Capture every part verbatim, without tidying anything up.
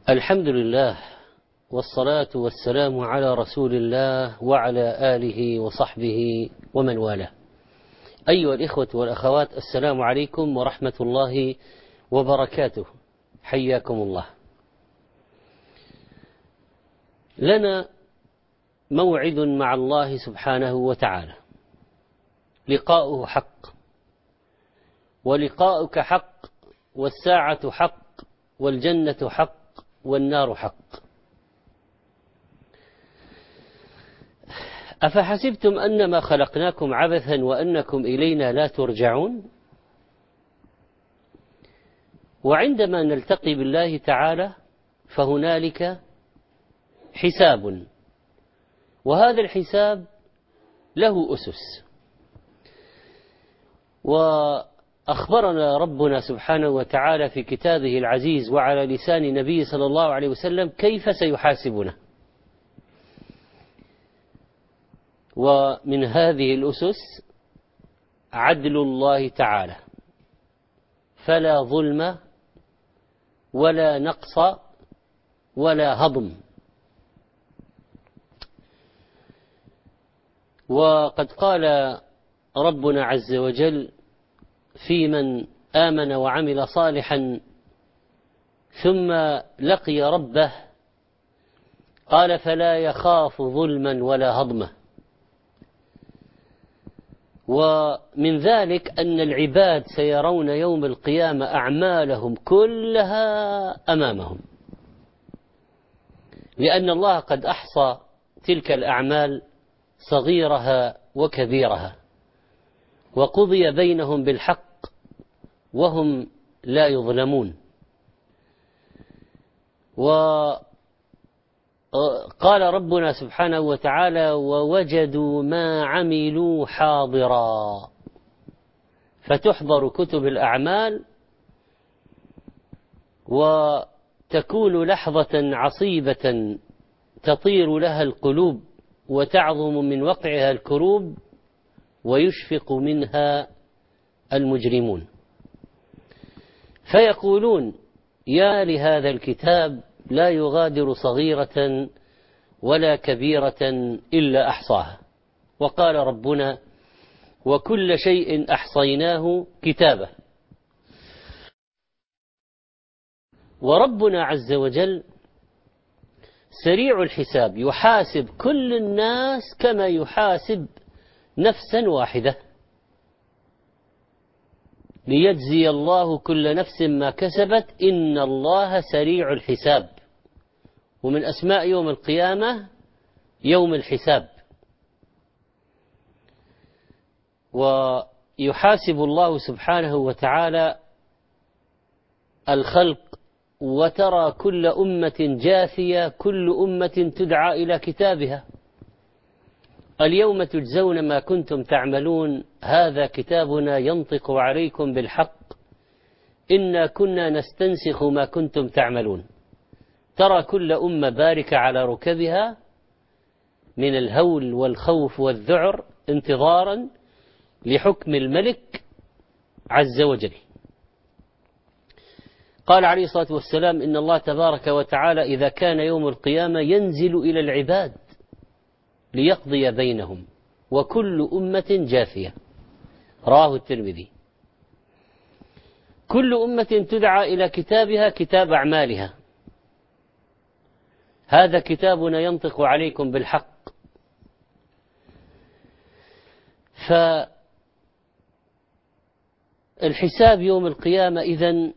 الحمد لله، والصلاة والسلام على رسول الله وعلى آله وصحبه ومن والاه. أيها الإخوة والأخوات، السلام عليكم ورحمة الله وبركاته، حياكم الله. لنا موعد مع الله سبحانه وتعالى، لقاؤه حق، ولقاؤك حق، والساعة حق، والجنة حق، والنار حق. أفحسبتم أنما خلقناكم عبثا وأنكم إلينا لا ترجعون؟ وعندما نلتقي بالله تعالى فهنالك حساب، وهذا الحساب له أسس. وأخبرنا ربنا سبحانه وتعالى في كتابه العزيز وعلى لسان نبيه صلى الله عليه وسلم كيف سيحاسبنا. ومن هذه الأسس عدل الله تعالى، فلا ظلم ولا نقص ولا هضم. وقد قال ربنا عز وجل في من آمن وعمل صالحا ثم لقي ربه، قال فلا يخاف ظلما ولا هضما. ومن ذلك أن العباد سيرون يوم القيامة أعمالهم كلها أمامهم، لأن الله قد أحصى تلك الأعمال صغيرها وكبيرها، وقضي بينهم بالحق وهم لا يظلمون. وقال ربنا سبحانه وتعالى ووجدوا ما عملوا حاضرا، فتحضر كتب الأعمال وتكون لحظة عصيبة تطير لها القلوب وتعظم من وقعها الكروب ويشفق منها المجرمون، فيقولون يا لهذا الكتاب لا يغادر صغيرة ولا كبيرة إلا أحصاها. وقال ربنا وكل شيء أحصيناه كتابا. وربنا عز وجل سريع الحساب، يحاسب كل الناس كما يحاسب نفسا واحدة، ليجزي الله كل نفس ما كسبت إن الله سريع الحساب. ومن أسماء يوم القيامة يوم الحساب. ويحاسب الله سبحانه وتعالى الخلق، وترى كل أمة جاثية، كل أمة تدعى إلى كتابها. اليوم تجزون ما كنتم تعملون، هذا كتابنا ينطق عليكم بالحق إنا كنا نستنسخ ما كنتم تعملون. ترى كل أمة باركة على ركبها من الهول والخوف والذعر انتظارا لحكم الملك عز وجل. قال عليه الصلاة والسلام إن الله تبارك وتعالى إذا كان يوم القيامة ينزل إلى العباد ليقضي بينهم وكل أمة جاثية، رواه الترمذي. كل أمة تدعى إلى كتابها، كتاب أعمالها، هذا كتابنا ينطق عليكم بالحق. فالحساب يوم القيامة إذن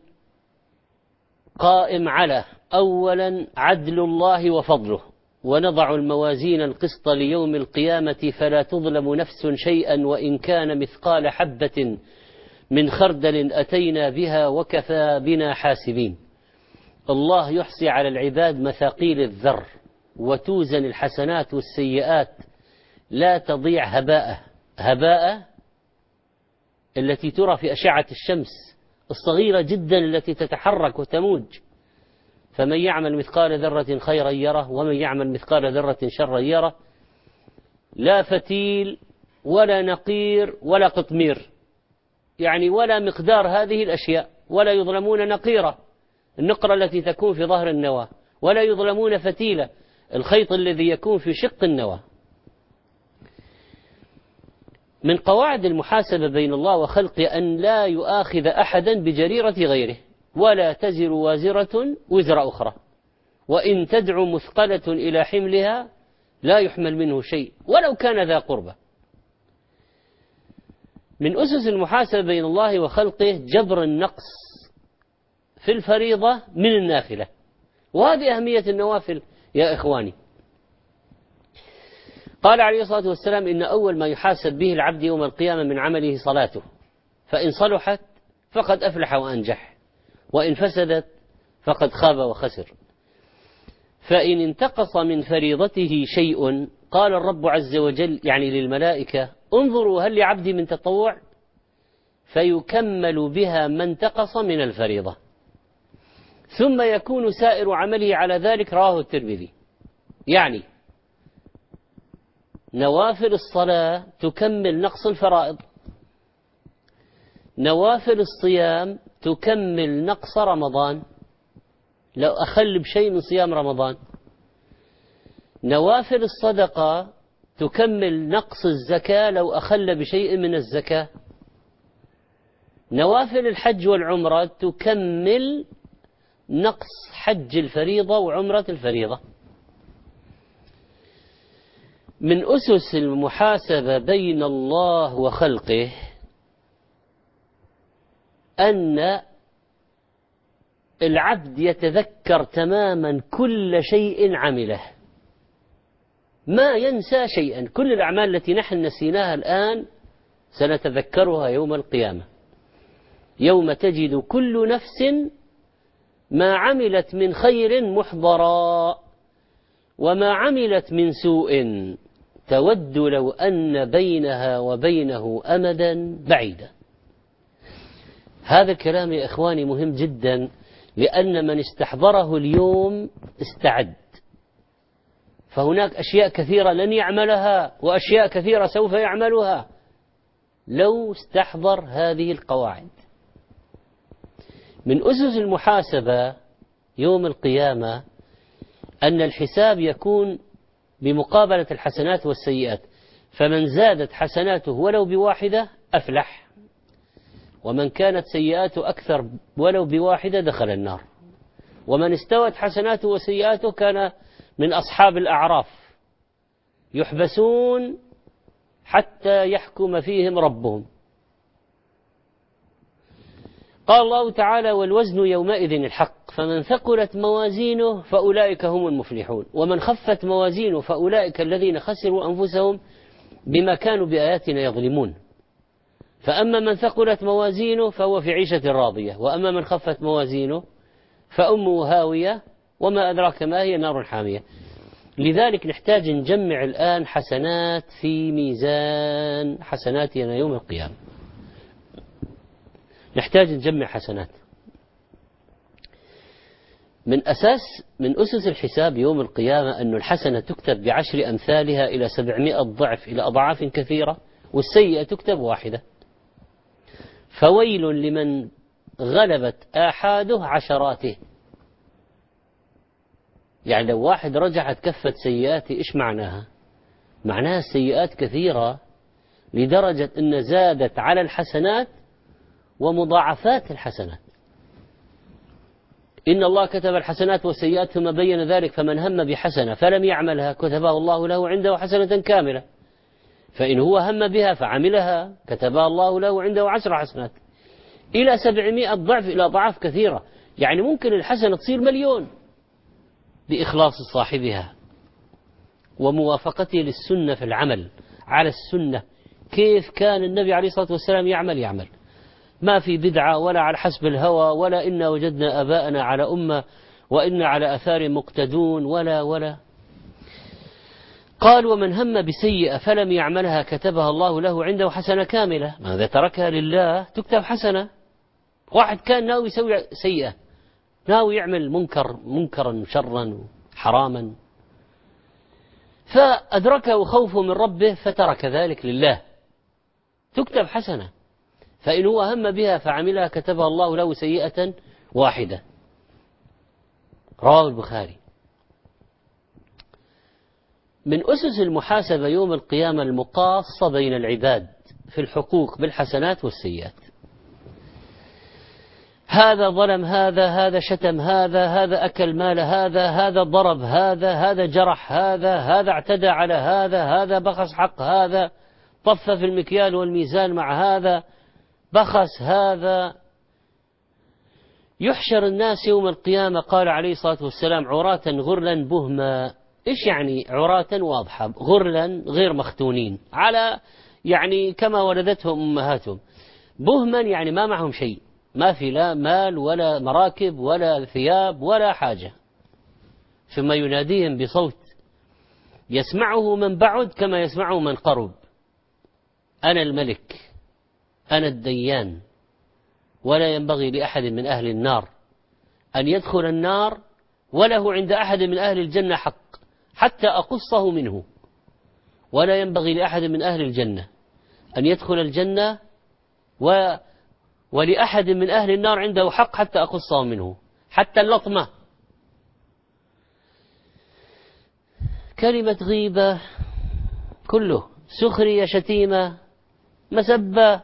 قائم على أولا عدل الله وفضله، ونضع الموازين القسط ليوم القيامة فلا تظلم نفس شيئا وإن كان مثقال حبة من خردل أتينا بها وكفى بنا حاسبين. الله يحصي على العباد مثاقيل الذر، وتوزن الحسنات والسيئات لا تضيع هباء هباء التي ترى في أشعة الشمس الصغيرة جدا التي تتحرك وتموج. فمن يعمل مثقال ذرة خيرا يره ومن يعمل مثقال ذرة شرا يره. لا فتيل ولا نقير ولا قطمير، يعني ولا مقدار هذه الأشياء، ولا يظلمون نقيرة، النقرة التي تكون في ظهر النواة، ولا يظلمون فتيلة، الخيط الذي يكون في شق النواة. من قواعد المحاسبة بين الله وخلقه أن لا يؤاخذ أحدا بجريرة غيره، ولا تزر وازرة وزر أخرى، وإن تدع مثقلة إلى حملها لا يحمل منه شيء ولو كان ذا قربة. من أسس المحاسبة بين الله وخلقه جبر النقص في الفريضة من النافلة، وهذه أهمية النوافل يا إخواني. قال عليه الصلاة والسلام: إن أول ما يحاسب به العبد يوم القيامة من عمله صلاته، فإن صلحت فقد أفلح وأنجح، وإن فسدت فقد خاب وخسر. فإن انتقص من فريضته شيء قال الرب عز وجل يعني للملائكة: انظروا هل لعبدي من تطوع، فيكمل بها ما انتقص من الفريضة، ثم يكون سائر عمله على ذلك. رواه الترمذي. يعني نوافل الصلاة تكمل نقص الفرائض، نوافل الصيام تكمل نقص رمضان لو أخل بشيء من صيام رمضان، نوافل الصدقة تكمل نقص الزكاة لو أخل بشيء من الزكاة، نوافل الحج والعمرة تكمل نقص حج الفريضة وعمرة الفريضة. من أسس المحاسبة بين الله وخلقه أن العبد يتذكر تماما كل شيء عمله، ما ينسى شيئا. كل الأعمال التي نحن نسيناها الآن سنتذكرها يوم القيامة، يوم تجد كل نفس ما عملت من خير محضرا وما عملت من سوء تود لو أن بينها وبينه أمدا بعيدا. هذا الكلام يا إخواني مهم جدا، لأن من استحضره اليوم استعد، فهناك أشياء كثيرة لن يعملها وأشياء كثيرة سوف يعملها لو استحضر هذه القواعد. من أسس المحاسبة يوم القيامة أن الحساب يكون بمقابلة الحسنات والسيئات، فمن زادت حسناته ولو بواحدة أفلح، ومن كانت سيئاته أكثر ولو بواحدة دخل النار، ومن استوت حسناته وسيئاته كان من أصحاب الأعراف يحبسون حتى يحكم فيهم ربهم. قال الله تعالى: والوزن يومئذ الحق، فمن ثقلت موازينه فأولئك هم المفلحون، ومن خفت موازينه فأولئك الذين خسروا أنفسهم بما كانوا بآياتنا يظلمون. فأما من ثقلت موازينه فهو في عيشة راضية، وأما من خفت موازينه فأمه هاوية وما أدراك ما هي، نار حامية. لذلك نحتاج نجمع الآن حسنات في ميزان حسناتنا يوم القيامة، نحتاج نجمع حسنات. من أساس من أسس الحساب يوم القيامة أن الحسنة تكتب بعشر أمثالها إلى سبعمائة ضعف إلى أضعاف كثيرة، والسيئة تكتب واحدة. فويل لمن غلبت آحاده عشراته. يعني لو واحد رجعت كفة سيئاته إيش معناها؟ معناها السيئات كثيرة لدرجة أن زادت على الحسنات ومضاعفات الحسنات. إن الله كتب الحسنات والسيئات ثم بين ذلك، فمن هم بحسنة فلم يعملها كتبها الله له عنده حسنة كاملة، فإن هو هم بها فعملها كتبها الله له عنده عشر حسنات، إلى سبعمائة ضعف إلى أضعاف كثيرة. يعني ممكن الحسنة تصير مليون بإخلاص صاحبها وموافقته للسنة في العمل على السنة. كيف كان النبي عليه الصلاة والسلام يعمل يعمل ما في بدعة ولا على حسب الهوى، ولا إنا وجدنا آباءنا على أمة وإنا على أثار مقتدون، ولا ولا قال: ومن هم بسيئة فلم يعملها كتبها الله له عنده حسنة كاملة. ماذا تركها لله تكتب حسنة. واحد كان ناوي يسوي سيئة، ناوي يعمل منكر منكرا شرا حراما، فأدركه خوفه من ربه فترك ذلك لله، تكتب حسنة. فإن هو هم بها فعملها كتبها الله له سيئة واحدة. رواه البخاري. من أسس المحاسبة يوم القيامة المقاصة بين العباد في الحقوق بالحسنات والسيئات. هذا ظلم هذا، هذا شتم هذا، هذا أكل مال هذا، هذا ضرب هذا، هذا جرح هذا، هذا اعتدى على هذا، هذا بخس حق هذا، طف في المكيال والميزان مع هذا، بخس هذا. يحشر الناس يوم القيامة، قال عليه الصلاة والسلام، عراة غرلا بهما. إيش يعني عراة واضحة؟ غرلا غير مختونين، على يعني كما ولدتهم أمهاتهم. بهما يعني ما معهم شيء، ما في لا مال ولا مراكب ولا ثياب ولا حاجة. ثم يناديهم بصوت يسمعه من بعد كما يسمعه من قرب: أنا الملك، أنا الديان، ولا ينبغي لأحد من أهل النار أن يدخل النار وله عند أحد من أهل الجنة حق حتى أقصه منه، ولا ينبغي لأحد من أهل الجنة أن يدخل الجنة و ولأحد من أهل النار عنده حق حتى أقصه منه، حتى اللطمة. كلمة غيبة كله، سخرية، شتيمة، مسبة.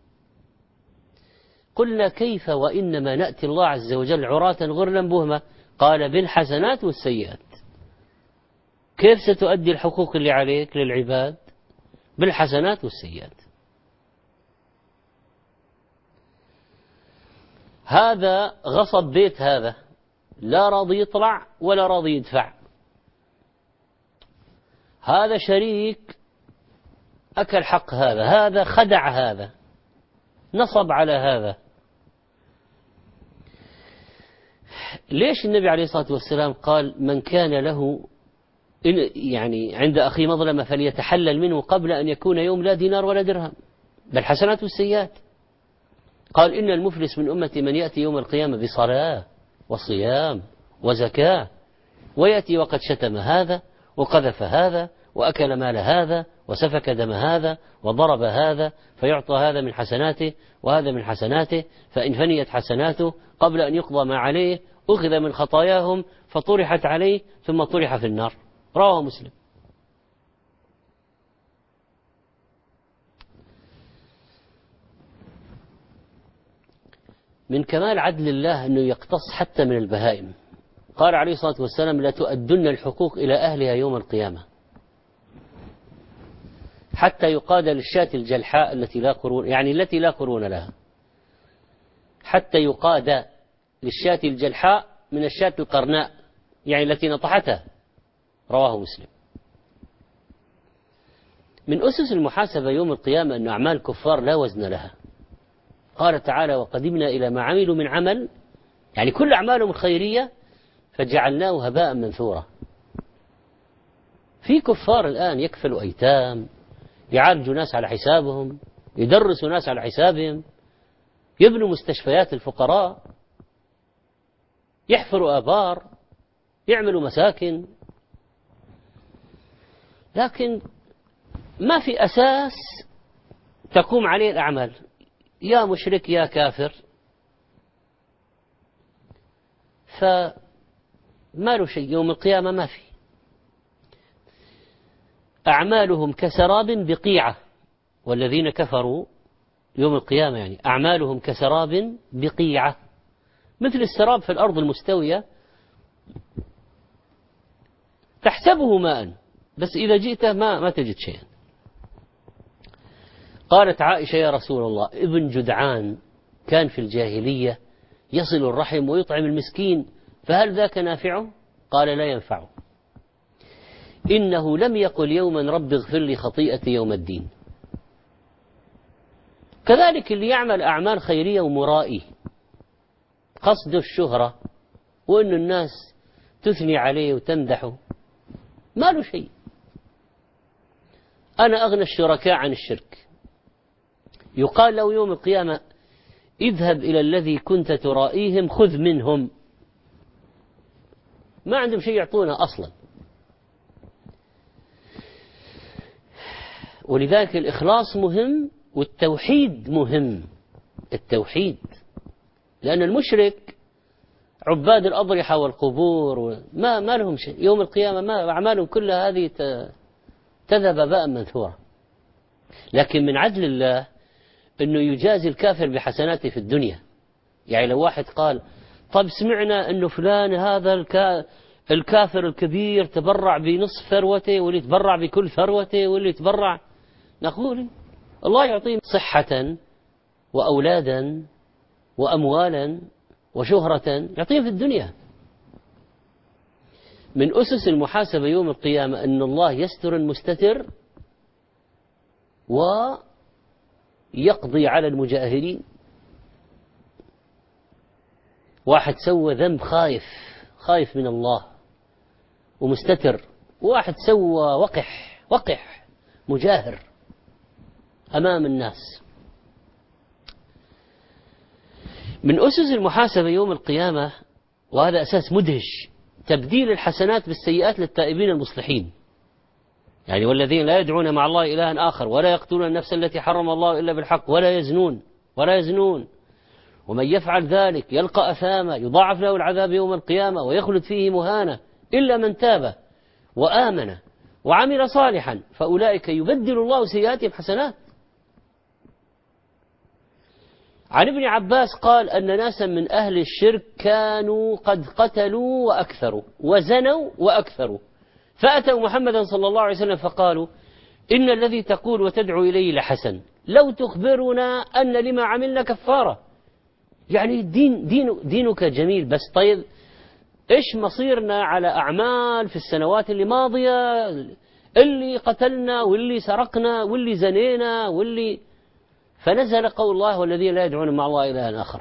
قلنا كيف وإنما نأتي الله عز وجل عراة غرلا بهما؟ قال بالحسنات والسيئات. كيف ستؤدي الحقوق اللي عليك للعباد؟ بالحسنات والسيئات. هذا غصب بيت هذا، لا راضي يطلع ولا راضي يدفع. هذا شريك أكل حق هذا، هذا خدع هذا، نصب على هذا. ليش النبي عليه الصلاة والسلام قال من كان له يعني عند أخي مظلمة فليتحلل منه قبل أن يكون يوم لا دينار ولا درهم؟ بالحسنات والسيئات. قال إن المفلس من أمتي من يأتي يوم القيامة بصلاة وصيام وزكاة، ويأتي وقد شتم هذا وقذف هذا وأكل مال هذا وسفك دم هذا وضرب هذا، فيعطى هذا من حسناته وهذا من حسناته، فإن فنيت حسناته قبل أن يقضى ما عليه أخذ من خطاياهم فطرحت عليه ثم طرح في النار. رواه مسلم. من كمال عدل الله أنه يقتص حتى من البهائم. قال عليه الصلاة والسلام لا تؤدن الحقوق إلى أهلها يوم القيامة، حتى يقاد للشاة الجلحاء التي لا قرون، يعني التي لا قرون لها، حتى يقاد للشاة الجلحاء من الشاة القرناء، يعني التي نطحتها. رواه مسلم. من أسس المحاسبة يوم القيامة أن أعمال الكفار لا وزن لها. قال تعالى وقدمنا إلى ما عملوا من عمل، يعني كل أعمالهم الخيرية فجعلناه هباء منثورا. في كفار الآن يكفلوا أيتام، يعالجوا ناس على حسابهم، يدرسوا ناس على حسابهم، يبنوا مستشفيات الفقراء، يحفروا آبار، يعملوا مساكن، لكن ما في أساس تقوم عليه الأعمال. يا مشرك يا كافر، فما له شيء يوم القيامة، ما في. أعمالهم كسراب بقيعة، والذين كفروا يوم القيامة يعني أعمالهم كسراب بقيعة، مثل السراب في الأرض المستوية تحسبه ماء بس إذا جئت ما ما تجد شيئا. قالت عائشة يا رسول الله ابن جدعان كان في الجاهلية يصل الرحم ويطعم المسكين، فهل ذاك نافعه؟ قال لا ينفعه، إنه لم يقل يوما رب اغفر لي خطيئتي يوم الدين. كذلك اللي يعمل أعمال خيرية ومرائي قصد الشهرة وأن الناس تثني عليه وتمدحه، ما له شيء. أنا أغنى الشركاء عن الشرك. يقال له يوم القيامة اذهب إلى الذي كنت ترائيهم خذ منهم. ما عندهم شيء يعطونا أصلا. ولذلك الإخلاص مهم والتوحيد مهم. التوحيد، لأن المشرك عباد الأضرحة والقبور ما ما لهم شيء يوم القيامة، ما أعمالهم كلها هذه تذهب هباء منثورا. لكن من عدل الله أنه يجازي الكافر بحسناته في الدنيا. يعني لو واحد قال طب سمعنا أنه فلان هذا الكا الكافر الكبير تبرع بنصف ثروته واللي تبرع بكل ثروته واللي تبرع، نقول الله يعطيه صحة وأولادا وأموالا وشهرة، يعطيه في الدنيا. من أسس المحاسبة يوم القيامة أن الله يستر المستتر ويقضي على المجاهرين. واحد سوى ذنب خايف خايف من الله ومستتر، وواحد سوى وقح وقح مجاهر أمام الناس. من أسس المحاسبة يوم القيامة، وهذا أساس مدهش، تبديل الحسنات بالسيئات للتائبين المصلحين. يعني والذين لا يدعون مع الله إلها آخر ولا يقتلون النفس التي حرم الله إلا بالحق ولا يزنون ولا يزنون ومن يفعل ذلك يلقى أثاما يضاعف له العذاب يوم القيامة ويخلد فيه مهانا إلا من تاب وآمن وعمل صالحا فأولئك يبدل الله سيئاتهم حسنات. عن ابن عباس قال أن ناسا من أهل الشرك كانوا قد قتلوا وأكثروا وزنوا وأكثروا، فأتوا محمدا صلى الله عليه وسلم فقالوا إن الذي تقول وتدعو إليه لحسن، لو تخبرنا أن لما عملنا كفارة. يعني دين دين دينك جميل، بس طيب إيش مصيرنا على أعمال في السنوات اللي ماضية، اللي قتلنا واللي سرقنا واللي زنينا واللي. فنزل قول الله والذين لا يدعون مع الله إلها آخر.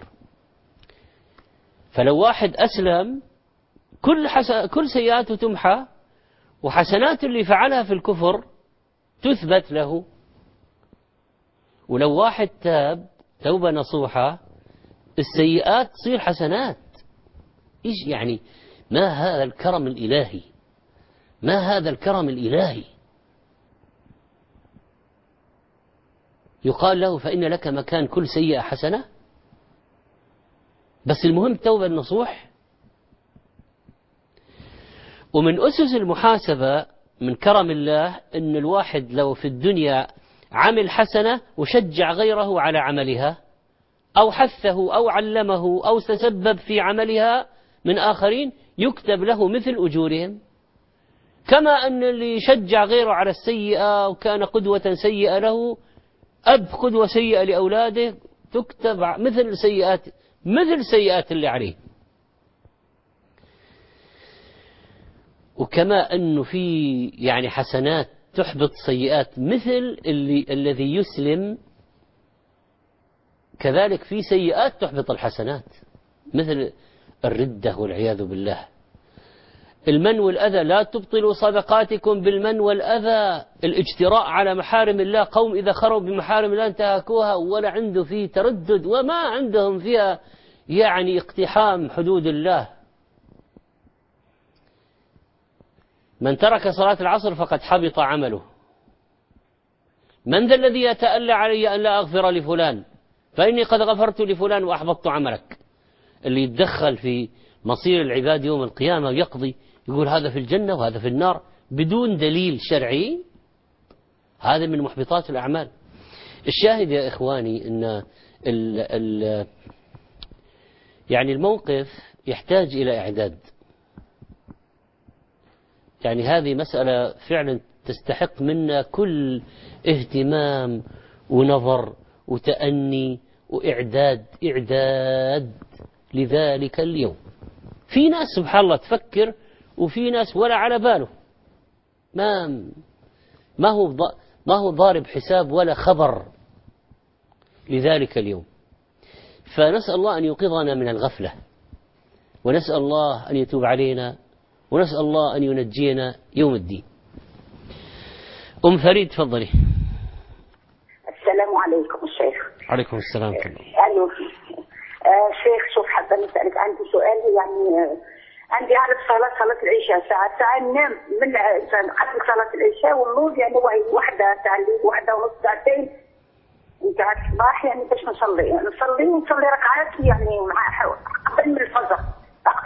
فلو واحد أسلم كل حس... كل سيئاته تمحى وحسنات اللي فعلها في الكفر تثبت له. ولو واحد تاب توبة نصوحة السيئات تصير حسنات. إيش يعني؟ ما هذا الكرم الإلهي، ما هذا الكرم الإلهي. يقال له فإن لك مكان كل سيئة حسنة، بس المهم توبة النصوح. ومن أسس المحاسبة من كرم الله أن الواحد لو في الدنيا عمل حسنة وشجع غيره على عملها أو حثه أو علمه أو تسبب في عملها من آخرين يكتب له مثل أجورهم، كما أن اللي شجع غيره على السيئة وكان قدوة سيئة له، أب قدوة سيئة لأولاده، تكتب مثل سيئات مثل سيئات اللي عليه. وكما أنه في يعني حسنات تحبط سيئات مثل اللي الذي يسلم، كذلك في سيئات تحبط الحسنات مثل الردة والعياذ بالله. المن والأذى، لا تبطلوا صدقاتكم بالمن والأذى. الاجتراء على محارم الله، قوم إذا خروا بمحارم الله انتهكوها ولا عنده فيه تردد وما عندهم فيها يعني اقتحام حدود الله. من ترك صلاة العصر فقد حبط عمله. من ذا الذي يتألى علي أن لا أغفر لفلان فإني قد غفرت لفلان وأحبطت عملك. اللي يتدخل في مصير العباد يوم القيامة ويقضي، يقول هذا في الجنة وهذا في النار بدون دليل شرعي، هذا من محبطات الأعمال. الشاهد يا إخواني أن ال ال يعني الموقف يحتاج إلى إعداد. يعني هذه مسألة فعلا تستحق منا كل اهتمام ونظر وتأني وإعداد إعداد لذلك اليوم. في ناس سبحان الله تفكر وفي ناس ولا على باله، ما ما هو ما هو ضارب حساب ولا خبر لذلك اليوم. فنسأل الله أن يوقظنا من الغفلة، ونسأل الله أن يتوب علينا، ونسأل الله أن ينجينا يوم الدين. أم فريد تفضلي. السلام عليكم الشيخ. عليكم السلام ورحمة الله. أيوه آه شيخ، شوف حابة نسألك، عندي سؤال. يعني آه عندي أعرف صلاة صلاة العشاء ساعات ساعات ننام من قبل صلاة العشاء والنور يعني واحدة ساعة واحدة ونص ساعتين بتاع الصباح، يعني باش نصلي نصلي ونصلي ركعات يعني مع قبل من الفجر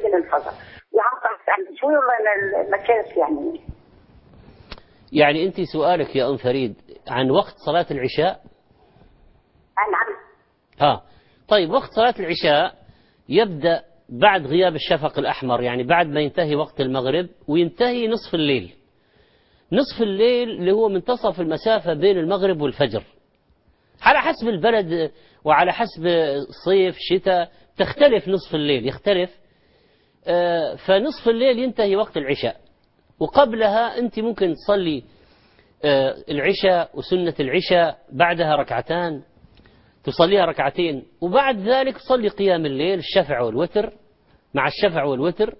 من الفجر. يعطل عندي شوي ولا المكاس يعني. يعني أنت سؤالك يا أم فريد عن وقت صلاة العشاء؟ نعم. ها طيب، وقت صلاة العشاء يبدأ بعد غياب الشفق الأحمر، يعني بعد ما ينتهي وقت المغرب وينتهي نصف الليل. نصف الليل اللي هو منتصف المسافة بين المغرب والفجر، على حسب البلد وعلى حسب صيف شتاء تختلف نصف الليل، يختلف. فنصف الليل ينتهي وقت العشاء، وقبلها أنت ممكن تصلي العشاء وسنة العشاء بعدها ركعتان، تصليها ركعتين، وبعد ذلك تصلي قيام الليل الشفع والوتر مع الشفع والوتر.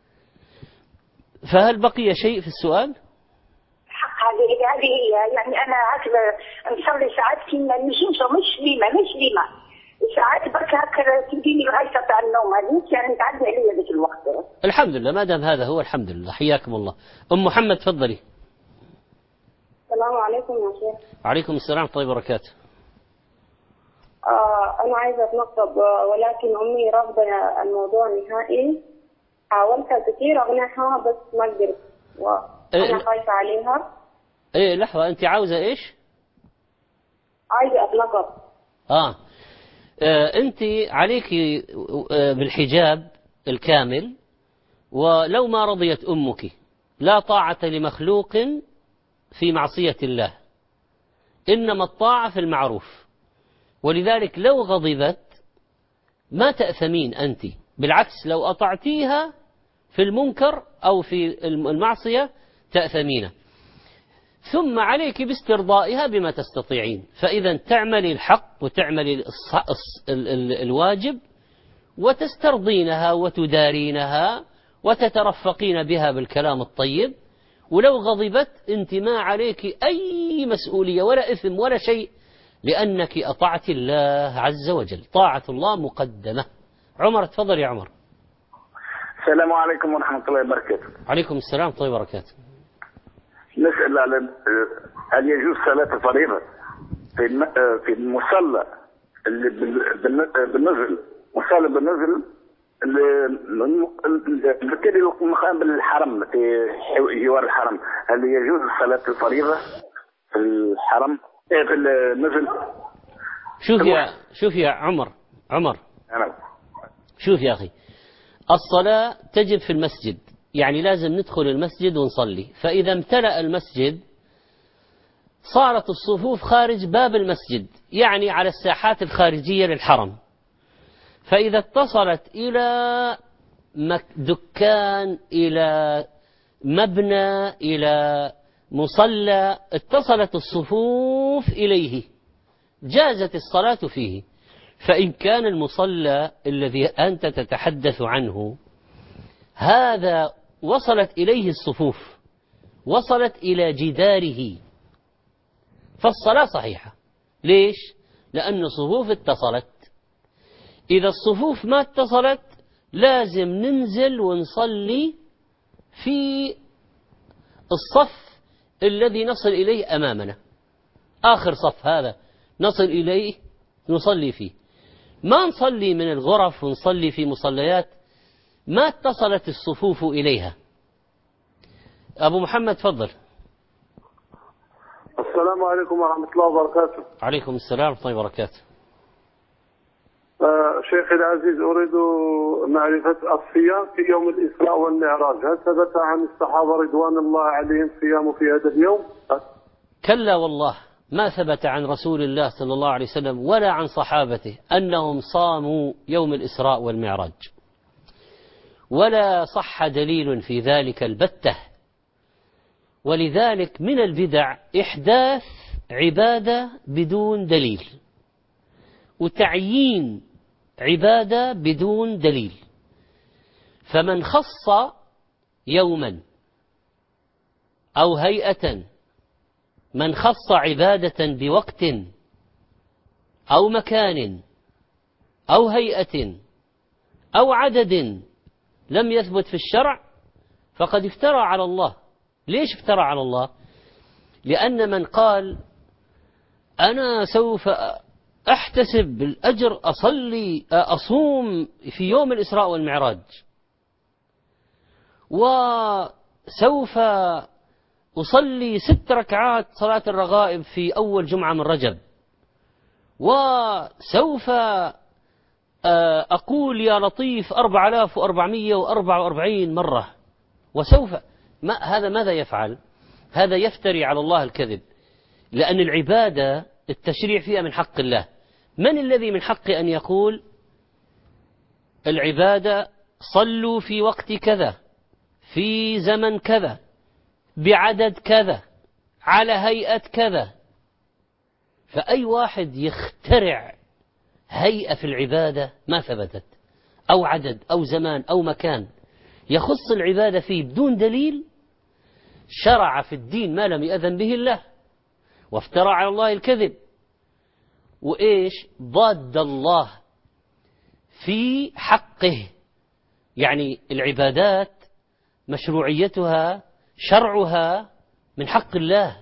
فهل بقي شيء في السؤال؟ هذه هذه هي يعني أنا هكذا نصلي ساعات كنا نمشي مش ديما مش ديما ساعات بس هكذا تديني الغيثة تاع النوم هذيك يعني تعدي علي ذاك الوقت. الحمد لله، ما دام هذا هو الحمد لله. حياكم الله. أم محمد تفضلي. السلام عليكم يا شيخ. وعليكم السلام ورحمة الله وبركاته. آه أنا عايزة أتنقب ولكن أمي رافضة الموضوع نهائي. حاولت كثير أقنعها بس ما قدرت وأنا إيه خايفة عليها. إيه لحظة، أنت عاوزة إيش؟ عايزة أتنقب. آه. آه أنت عليك بالحجاب الكامل، ولو ما رضيت أمك لا طاعة لمخلوق في معصية الله، إنما الطاعة في المعروف. ولذلك لو غضبت ما تأثمين أنت، بالعكس لو أطعتيها في المنكر أو في المعصية تأثمين. ثم عليك باسترضائها بما تستطيعين، فإذا تعملي الحق وتعملي الواجب وتسترضينها وتدارينها وتترفقين بها بالكلام الطيب. ولو غضبت أنت ما عليك أي مسؤولية ولا إثم ولا شيء، لأنك أطعت الله عز وجل. طاعة الله مقدمة. عمر تفضل يا عمر. السلام عليكم ورحمة الله وبركاته. عليكم السلام ورحمة الله وبركاته. نسأل على هل يجوز صلاة الفريضة في في المصلى اللي بالنزل، مصلى بالنزل اللي بالتالي مقابل الحرم في جوار الحرم، هل يجوز صلاة الفريضة في الحرم في النزل؟ شوف يا شوف يا عمر عمر أنا. شوف يا أخي، الصلاة تجب في المسجد، يعني لازم ندخل المسجد ونصلي. فإذا امتلأ المسجد صارت الصفوف خارج باب المسجد، يعني على الساحات الخارجية للحرم. فإذا اتصلت إلى دكان، إلى مبنى، إلى مصلى، اتصلت الصفوف إليه، جازت الصلاة فيه. فإن كان المصلى الذي أنت تتحدث عنه هذا وصلت إليه الصفوف، وصلت إلى جداره، فالصلاة صحيحة. ليش؟ لأن الصفوف اتصلت. إذا الصفوف ما اتصلت لازم ننزل ونصلي في الصف الذي نصل إليه أمامنا، آخر صف هذا نصل إليه نصلي فيه. ما نصلي من الغرف ونصلي في مصليات ما اتصلت الصفوف إليها. أبو محمد تفضل. السلام عليكم ورحمة الله وبركاته. عليكم السلام ورحمة الله وبركاته. آه شيخي العزيز، أريد معرفة الصيام في يوم الإسراء والمعراج، هل ثبت عن الصحابة رضوان الله عليهم صيام في هذا اليوم؟ كلا والله، ما ثبت عن رسول الله صلى الله عليه وسلم ولا عن صحابته أنهم صاموا يوم الإسراء والمعراج، ولا صح دليل في ذلك البتة. ولذلك من البدع إحداث عبادة بدون دليل، وتعيين عبادة بدون دليل. فمن خص يوما أو هيئة، من خص عبادة بوقت أو مكان أو هيئة أو عدد لم يثبت في الشرع فقد افترى على الله. ليش افترى على الله؟ لأن من قال أنا سوف أحتسب بالأجر أصلي أصوم في يوم الإسراء والمعراج، وسوف أصلي ست ركعات صلاة الرغائب في أول جمعة من رجب، وسوف أقول يا لطيف أربعة آلاف وأربعمائة وأربعة وأربعين مرة، وسوف ما هذا ماذا يفعل؟ هذا يفتري على الله الكذب، لأن العبادة التشريع فيها من حق الله. من الذي من حقه أن يقول العبادة صلوا في وقت كذا في زمن كذا بعدد كذا على هيئة كذا؟ فأي واحد يخترع هيئة في العبادة ما ثبتت، أو عدد أو زمان أو مكان يخص العبادة فيه بدون دليل، شرع في الدين ما لم يأذن به الله، وافترى على الله الكذب، وإيش ضاد الله في حقه. يعني العبادات مشروعيتها شرعها من حق الله،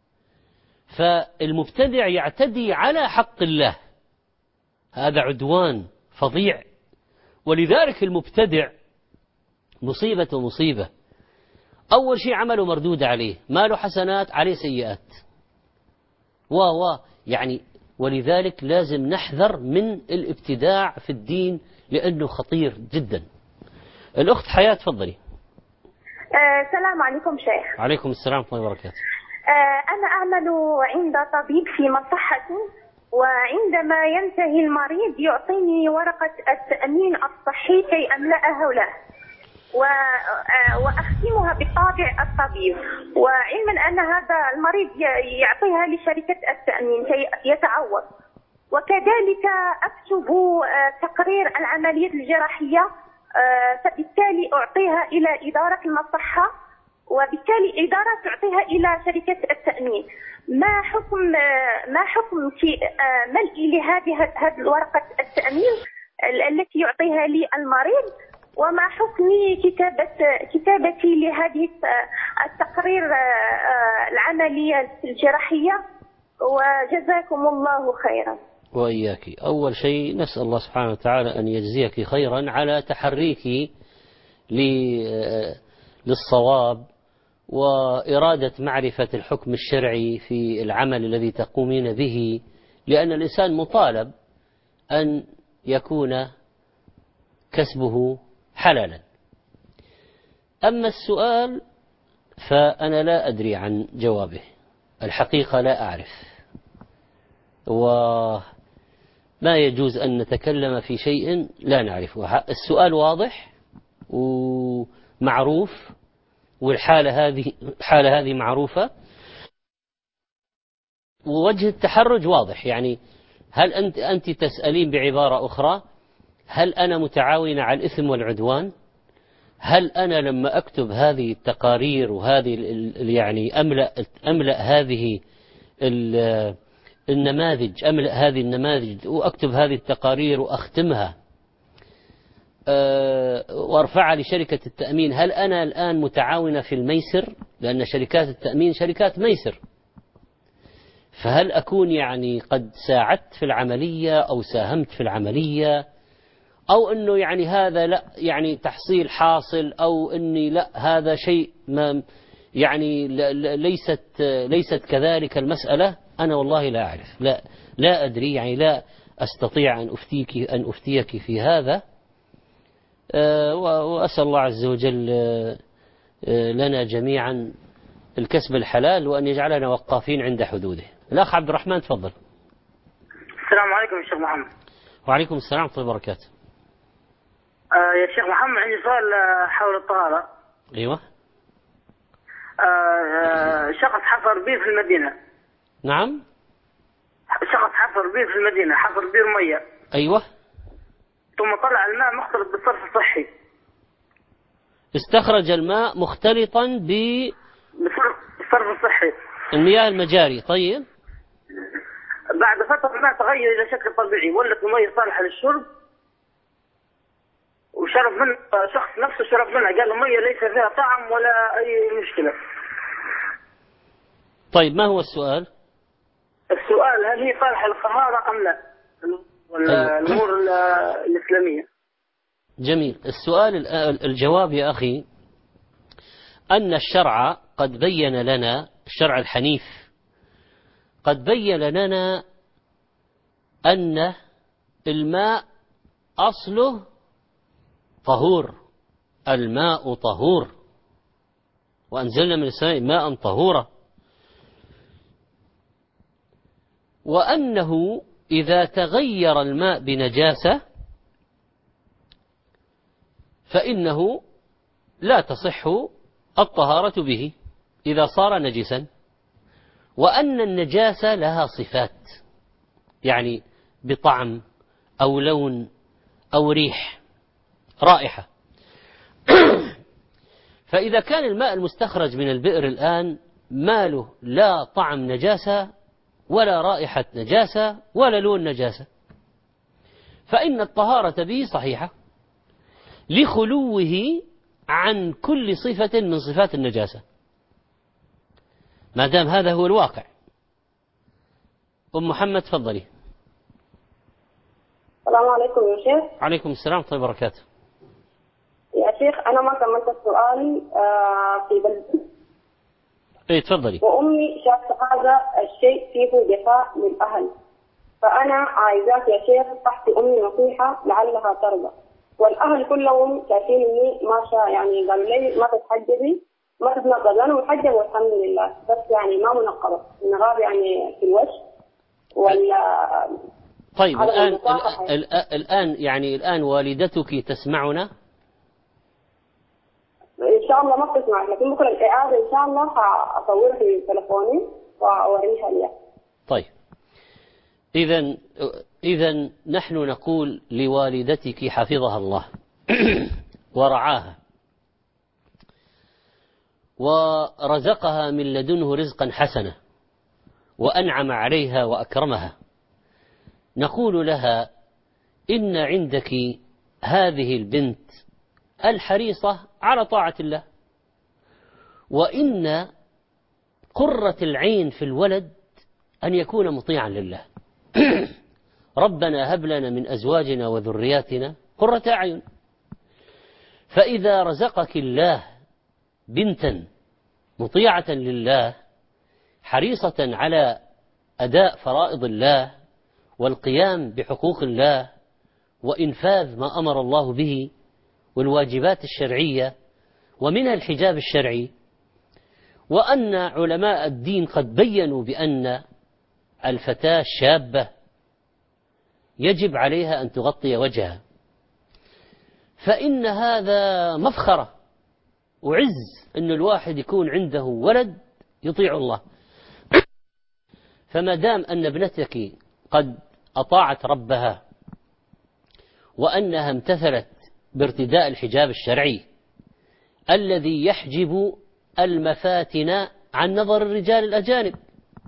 فالمبتدع يعتدي على حق الله، هذا عدوان فظيع. ولذلك المبتدع مصيبة مصيبة. أول شيء عمله مردود عليه، ما له حسنات عليه سيئات، و و يعني ولذلك لازم نحذر من الابتداع في الدين لأنه خطير جدا. الأخت حياة تفضلي. السلام عليكم شيخ. عليكم السلام ورحمة الله وبركاته. أنا أعمل عند طبيب في مصحة، وعندما ينتهي المريض يعطيني ورقة التأمين الصحي كي أملأها له وأختمها بطابع الطبيب، وعلما أن هذا المريض يعطيها لشركة التأمين كي يتعوض، وكذلك أكتب تقرير العملية الجراحية، فبالتالي أعطيها إلى إدارة المصحة، وبالتالي إدارة تعطيها إلى شركة التأمين. ما حكم ما حكم في ملئي لهذه هذه الورقة التأمين التي يعطيها لي المريض، وما حكم كتابة كتابتي لهذه التقرير العملية الجراحية؟ وجزاكم الله خيرا. وإياك. أول شيء نسأل الله سبحانه وتعالى أن يجزيك خيرا على تحريك للصواب وإرادة معرفة الحكم الشرعي في العمل الذي تقومين به، لأن الإنسان مطالب أن يكون كسبه حلالا. أما السؤال فأنا لا أدري عن جوابه، الحقيقة لا أعرف، وما يجوز أن نتكلم في شيء لا نعرفه. السؤال واضح ومعروف، والحالة هذه الحالة هذه معروفة، ووجه التحرج واضح. يعني هل أنت أنت تسألين بعبارة أخرى، هل أنا متعاونة على الإثم والعدوان؟ هل أنا لما أكتب هذه التقارير وهذه يعني أملأ أملأ هذه النماذج أملأ هذه النماذج وأكتب هذه التقارير وأختمها وارفعها لشركة التأمين، هل أنا الآن متعاونة في الميسر؟ لأن شركات التأمين شركات ميسر، فهل أكون يعني قد ساعدت في العملية أو ساهمت في العملية، أو أنه يعني هذا لا يعني تحصيل حاصل، أو أني لا هذا شيء ما يعني ليست ليست كذلك المسألة؟ أنا والله لا أعرف، لا لا أدري، يعني لا أستطيع أن أفتيك أن أفتيك في هذا. وأسأل الله عز وجل لنا جميعا الكسب الحلال، وأن يجعلنا وقافين عند حدوده. الأخ عبد الرحمن تفضل. السلام عليكم يا شيخ محمد. وعليكم السلام ورحمة الله وبركاته. آه يا شيخ محمد عندي سؤال حول الطهارة. أيوة. آه شخص حفر بير في المدينة. نعم. شخص حفر بير في المدينة، حفر بير مية. أيوة. ثم طلع الماء مختلط بالصرف الصحي. استخرج الماء مختلطا ب بالصرف الصحي، المياه المجاري. طيب. بعد فترة الماء تغير إلى شكل طبيعي، ولت المية صالحة للشرب، وشرب منه شخص نفسه شرب منها، قال المية ليس فيها طعم ولا أي مشكلة. طيب ما هو السؤال؟ السؤال هل هي صالحة للطهارة أم لا؟ ولا الأمور الإسلامية. جميل. السؤال الجواب يا أخي أن الشرع قد بين لنا، الشرع الحنيف قد بين لنا أن الماء أصله طهور، الماء طهور، وأنزلنا من السماء ماء طهورا، وأنه إذا تغير الماء بنجاسة فإنه لا تصح الطهارة به إذا صار نجسا، وأن النجاسة لها صفات، يعني بطعم أو لون أو ريح رائحة. فإذا كان الماء المستخرج من البئر الآن ماله لا طعم نجاسة ولا رائحة نجاسة ولا لون نجاسة، فإن الطهارة به صحيحة لخلوه عن كل صفة من صفات النجاسة، ما دام هذا هو الواقع. أم محمد تفضلي. السلام عليكم يا شيخ. عليكم السلام ورحمة الله وبركاته. يا شيخ أنا ما كملت سؤالي آه في بلدي. إيه تفضلي. وأمي شافت هذا الشيء فيه جفاء للأهل، فأنا عايزاك يا شيخ تحكي أمي نصيحة لعلها ترضى. والأهل كلهم شايفيني ما شاء، يعني قالوا لي ما تتحجبي ما تتنقض، أنا محجب والحمد لله، بس يعني ما منقبة، النقاب يعني في الوجه ولا. طيب الآن الآن الآن يعني الآن والدتك تسمعنا؟ إن شاء الله ما بتسمع، لكن بكرة الإعادة إن شاء الله هصورها في تلفوني وأوريها لها. طيب إذا إذا نحن نقول لوالدتك حفظها الله ورعاها ورزقها من لدنه رزقا حسنا وأنعم عليها وأكرمها، نقول لها إن عندك هذه البنت الحريصة على طاعة الله، وإن قرة العين في الولد أن يكون مطيعا لله. ربنا هب لنا من أزواجنا وذرياتنا قرة أعين. فإذا رزقك الله بنتا مطيعة لله حريصة على أداء فرائض الله والقيام بحقوق الله وإنفاذ ما أمر الله به والواجبات الشرعية ومنها الحجاب الشرعي، وأن علماء الدين قد بينوا بأن الفتاة الشابة يجب عليها أن تغطي وجهها، فإن هذا مفخرة وعز أن الواحد يكون عنده ولد يطيع الله. فما دام أن ابنتك قد أطاعت ربها وأنها امتثلت بارتداء الحجاب الشرعي الذي يحجب المفاتن عن نظر الرجال الأجانب،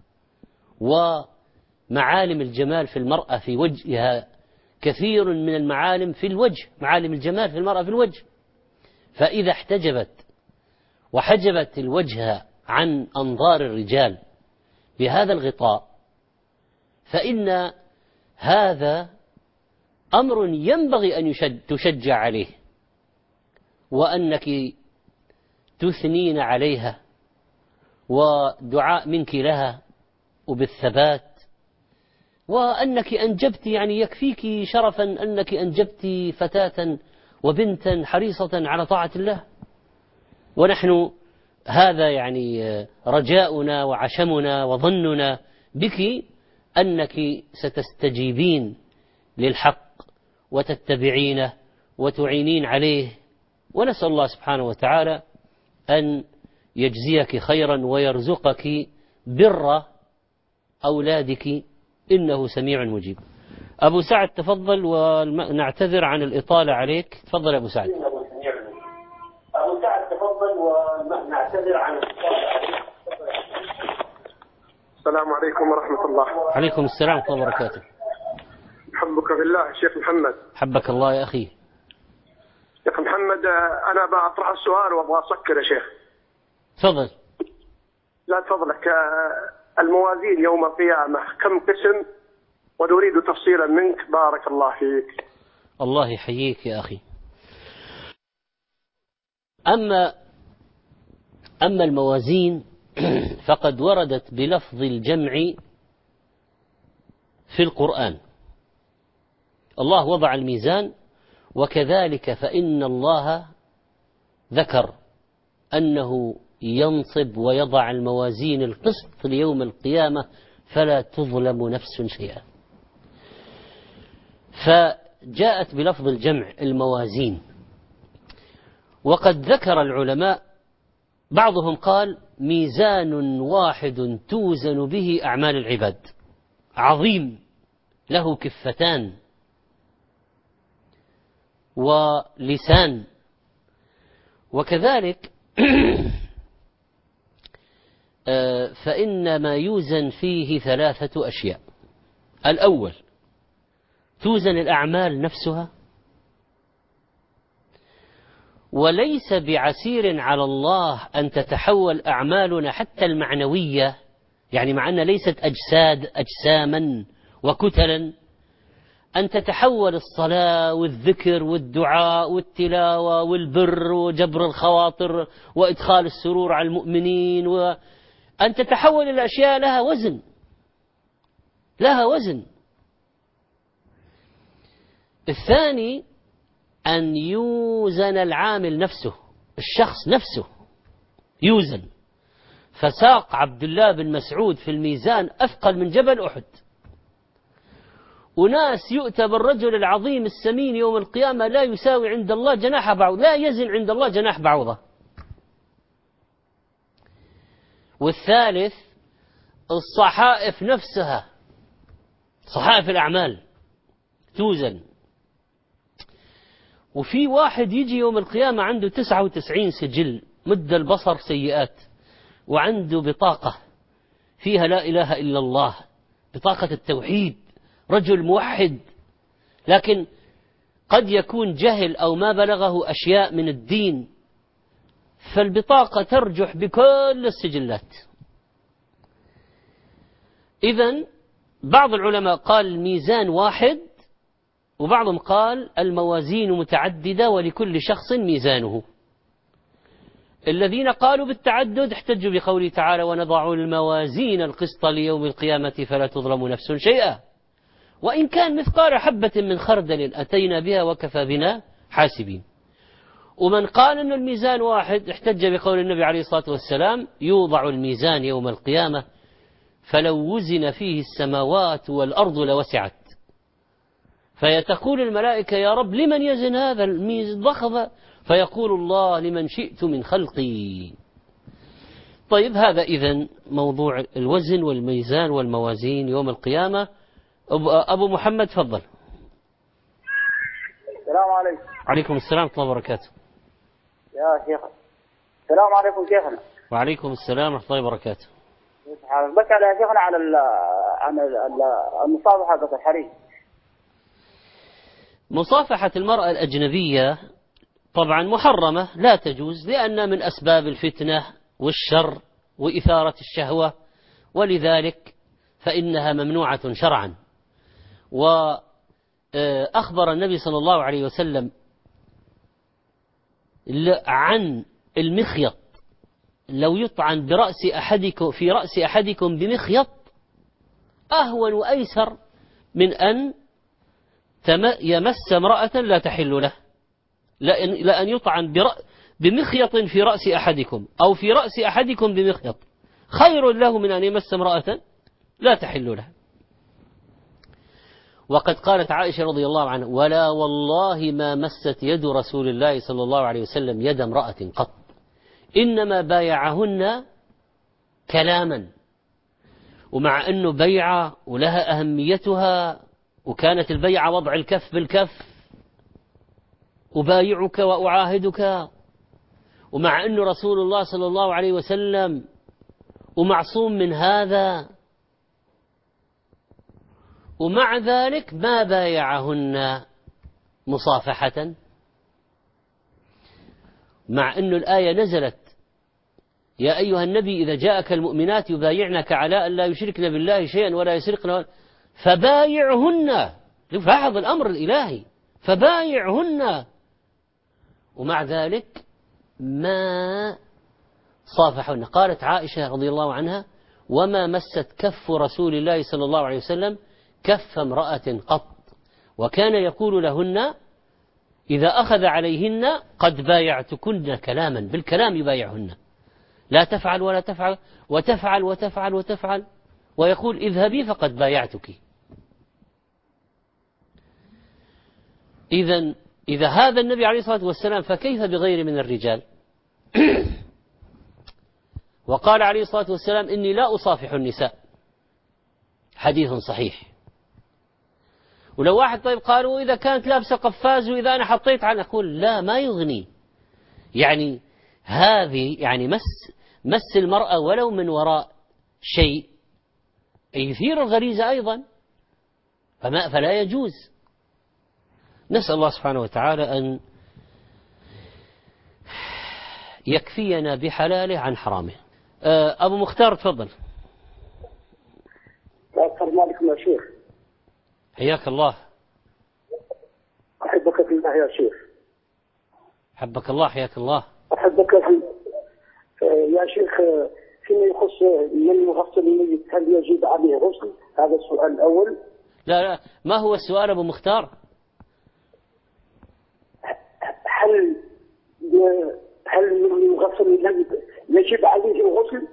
ومعالم الجمال في المرأة في وجهها كثير من المعالم في الوجه، معالم الجمال في المرأة في الوجه، فإذا احتجبت وحجبت الوجه عن أنظار الرجال بهذا الغطاء فإن هذا أمر ينبغي أن تشجع عليه، وأنك تثنين عليها ودعاء منك لها وبالثبات، وأنك أنجبت، يعني يكفيك شرفا أنك أنجبت فتاة وبنتا حريصة على طاعة الله. ونحن هذا يعني رجاؤنا وعشمنا وظننا بك أنك ستستجيبين للحق وتتبعينه وتعينين عليه، ونسأل الله سبحانه وتعالى أن يجزيك خيرا ويرزقك بر أولادك إنه سميع مجيب. أبو سعد تفضل، ونعتذر عن الإطالة عليك. تفضل أبو سعد. أبو سعد تفضل، ونعتذر عن الإطالة عليك. السلام عليكم ورحمة الله. عليكم السلام ورحمة الله وبركاته. حبك بالله شيخ محمد. حبك الله يا أخي. شيخ محمد أنا بأطرح السؤال وأبغى أسكر يا شيخ. تفضل. لا تفضلك. الموازين يوم القيامة كم قسم؟ ونريد تفصيلا منك بارك الله فيك. الله يحييك يا أخي. أما أما الموازين فقد وردت بلفظ الجمع في القرآن. الله وضع الميزان، وكذلك فإن الله ذكر أنه ينصب ويضع الموازين القسط ليوم القيامة فلا تظلم نفس شيئا. فجاءت بلفظ الجمع الموازين. وقد ذكر العلماء بعضهم قال ميزان واحد توزن به أعمال العباد، عظيم له كفتان ولسان. وكذلك فإن ما يوزن فيه ثلاثة أشياء. الأول توزن الأعمال نفسها، وليس بعسير على الله أن تتحول أعمالنا حتى المعنوية، يعني مع أن ليست أجساد أجساما وكتلا، أن تتحول الصلاة والذكر والدعاء والتلاوة والبر وجبر الخواطر وإدخال السرور على المؤمنين، وأن تتحول الأشياء لها وزن، لها وزن. الثاني أن يوزن العامل نفسه، الشخص نفسه يوزن. فساق عبد الله بن مسعود في الميزان أثقل من جبل أحد. وناس يؤتى بالرجل العظيم السمين يوم القيامة لا يساوي عند الله جناح بعوضة، لا يزن عند الله جناح بعوضة. والثالث الصحائف نفسها، صحائف الأعمال توزن. وفي واحد يجي يوم القيامة عنده تسعة وتسعين سجل مد البصر سيئات، وعنده بطاقة فيها لا إله إلا الله، بطاقة التوحيد، رجل موحد، لكن قد يكون جهل أو ما بلغه أشياء من الدين، فالبطاقة ترجح بكل السجلات. إذن بعض العلماء قال الميزان واحد، وبعضهم قال الموازين متعددة ولكل شخص ميزانه. الذين قالوا بالتعدد احتجوا بقوله تعالى ونضع الموازين القسط ليوم القيامة فلا تظلم نفس شيئا وإن كان مثقال حبة من خردل أتينا بها وكفى بنا حاسبين. ومن قال أن الميزان واحد احتج بقول النبي عليه الصلاة والسلام يوضع الميزان يوم القيامة فلو وزن فيه السماوات والأرض لوسعت، فيتقول الملائكة يا رب لمن يزن هذا الميزان ضخم؟ فيقول الله لمن شئت من خلقي. طيب هذا إذن موضوع الوزن والميزان والموازين يوم القيامة. أبو محمد تفضل. السلام عليكم. عليكم السلام ورحمة الله وبركاته. يا شيخ السلام عليكم شيخنا. وعليكم السلام ورحمة الله وبركاته. بس على يا شيخنا على ال عن المصافحة الحريم. مصافحة المرأة الأجنبية طبعا محرمة لا تجوز، لأن من أسباب الفتنة والشر وإثارة الشهوة، ولذلك فإنها ممنوعة شرعا. وأخبر النبي صلى الله عليه وسلم عن المخيط، لو يطعن برأس أحدكم في رأس أحدكم بمخيط أهون وأيسر من أن يمس امرأة لا تحل له، لأن يطعن بمخيط في رأس أحدكم أو في رأس أحدكم بمخيط خير له من أن يمس امرأة لا تحل له. وقد قالت عائشة رضي الله عنها ولا والله ما مست يد رسول الله صلى الله عليه وسلم يد امرأة قط، إنما بايعهن كلاما، ومع أنه بيعة ولها أهميتها، وكانت البيعة وضع الكف بالكف أبايعك وأعاهدك، ومع أنه رسول الله صلى الله عليه وسلم ومعصوم من هذا، ومع ذلك ما بايعهن مصافحة، مع أن الآية نزلت يا أيها النبي إذا جاءك المؤمنات يبايعنك على أن لا يشركن بالله شيئا ولا يسرقن فبايعهن. لاحظ الأمر الإلهي فبايعهن، ومع ذلك ما صافحهن. قالت عائشة رضي الله عنها: وما مست كف رسول الله صلى الله عليه وسلم كف امرأة قط، وكان يقول لهن إذا أخذ عليهن: قد بايعتكن كلاما، بالكلام يبايعهن، لا تفعل ولا تفعل، وتفعل وتفعل وتفعل، ويقول: اذهبي فقد بايعتك. إذن إذا هذا النبي عليه الصلاة والسلام فكيف بغير من الرجال؟ وقال عليه الصلاة والسلام: إني لا أصافح النساء، حديث صحيح. ولو واحد طيب قالوا إذا كانت لابسة قفاز وإذا أنا حطيت عنها، أقول لا، ما يغني. يعني هذه يعني مس مس المرأة ولو من وراء شيء يثير الغريزة أيضا، فما فلا يجوز. نسأل الله سبحانه وتعالى أن يكفينا بحلاله عن حرامه. أبو مختار تفضل. السلام عليكم يا شيخ. حياك الله. أحبك في الله يا شيخ. حبك الله. حياك الله. أحبك في يا شيخ. فيما يخص من يغسل الميت هل يجب عليه غسل؟ هذا السؤال الأول. لا لا، ما هو السؤال أبو مختار؟ هل هل من يغسل الميت يجب عليه الغسل؟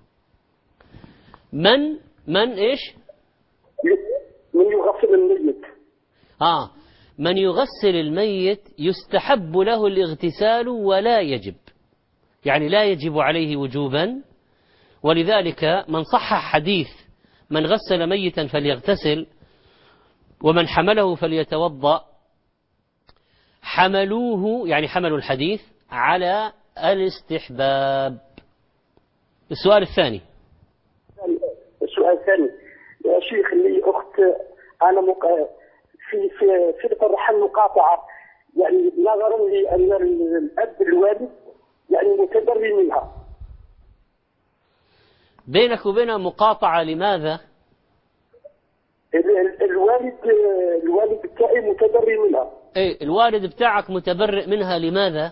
من من إيش؟ من يغسل الميت. آه من يغسل الميت يستحب له الاغتسال ولا يجب، يعني لا يجب عليه وجوبا. ولذلك من صحح حديث من غسل ميتا فليغتسل ومن حمله فليتوضأ، حملوه يعني حملوا الحديث على الاستحباب. السؤال الثاني. السؤال الثاني يا شيخ، لي أخت أنا مق... في في في الرحم مقاطعة، يعني نظرا لأن الأب الوالد يعني متبري منها. بينك وبينها مقاطعة لماذا؟ الوالد الوالد بتاعي متبري منها. ايه الوالد بتاعك متبرئ منها لماذا؟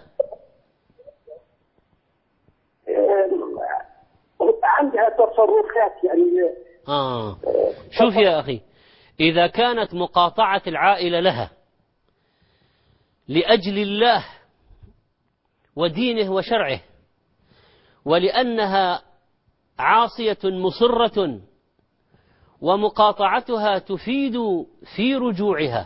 عندها تصرفات يعني. آه شوف يا أخي، إذا كانت مقاطعة العائلة لها لأجل الله ودينه وشرعه، ولأنها عاصية مصرة ومقاطعتها تفيد في رجوعها،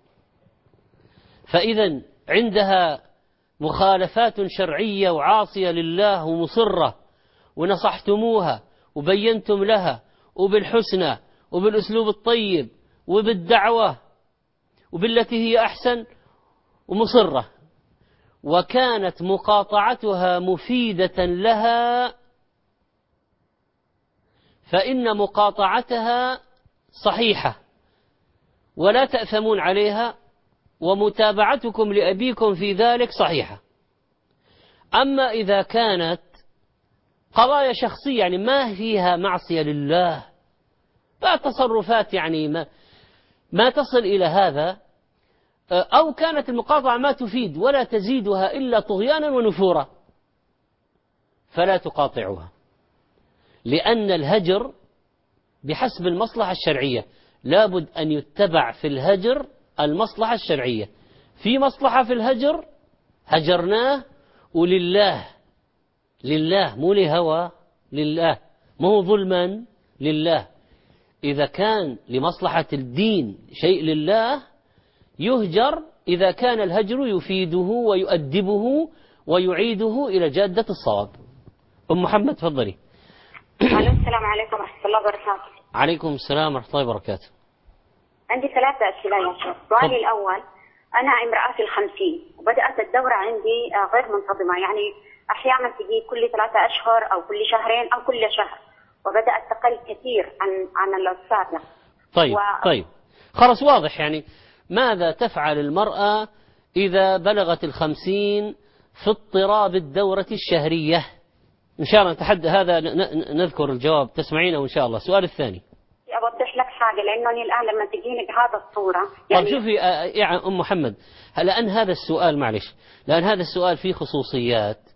فإذا عندها مخالفات شرعية وعاصية لله ومصرة، ونصحتموها وبينتم لها وبالحسنى وبالأسلوب الطيب وبالدعوة وبالتي هي أحسن ومصرة، وكانت مقاطعتها مفيدة لها، فإن مقاطعتها صحيحة ولا تأثمون عليها، ومتابعتكم لأبيكم في ذلك صحيحة. أما إذا كانت قضايا شخصية يعني ما فيها معصية لله، فتصرفات يعني ما, ما تصل إلى هذا، أو كانت المقاطعة ما تفيد ولا تزيدها إلا طغيانا ونفورا، فلا تقاطعها، لأن الهجر بحسب المصلحة الشرعية، لابد أن يتبع في الهجر المصلحة الشرعية. في مصلحة في الهجر هجرناه، ولله، لله مو لهوى، لله مو ظلما، لله. إذا كان لمصلحة الدين شيء لله يهجر، إذا كان الهجر يفيده ويؤدبه ويعيده إلى جادة الصواب. أم محمد تفضلي. السلام عليكم ورحمة الله وبركاته. عليكم السلام ورحمة الله وبركاته. عندي ثلاثة أسئلة يا شيخ. سؤالي الأول، أنا امرأة في الخمسين وبدأت الدورة عندي غير منتظمة، يعني أحيانا تجي كل ثلاثة أشهر أو كل شهرين أو كل شهر، وبدأت تقل كثير عن عن السابق. طيب و... طيب خلاص واضح. يعني ماذا تفعل المرأة إذا بلغت الخمسين في اضطراب الدورة الشهرية؟ إن شاء الله نتحدى هذا، نذكر الجواب تسمعينه إن شاء الله. السؤال الثاني، أوضح لك حاجة، لأنني الآن لما تجيني بهذا الصورة يعني... طب شوفي يا أم محمد، لأن هذا السؤال معلش، لأن هذا السؤال فيه خصوصيات،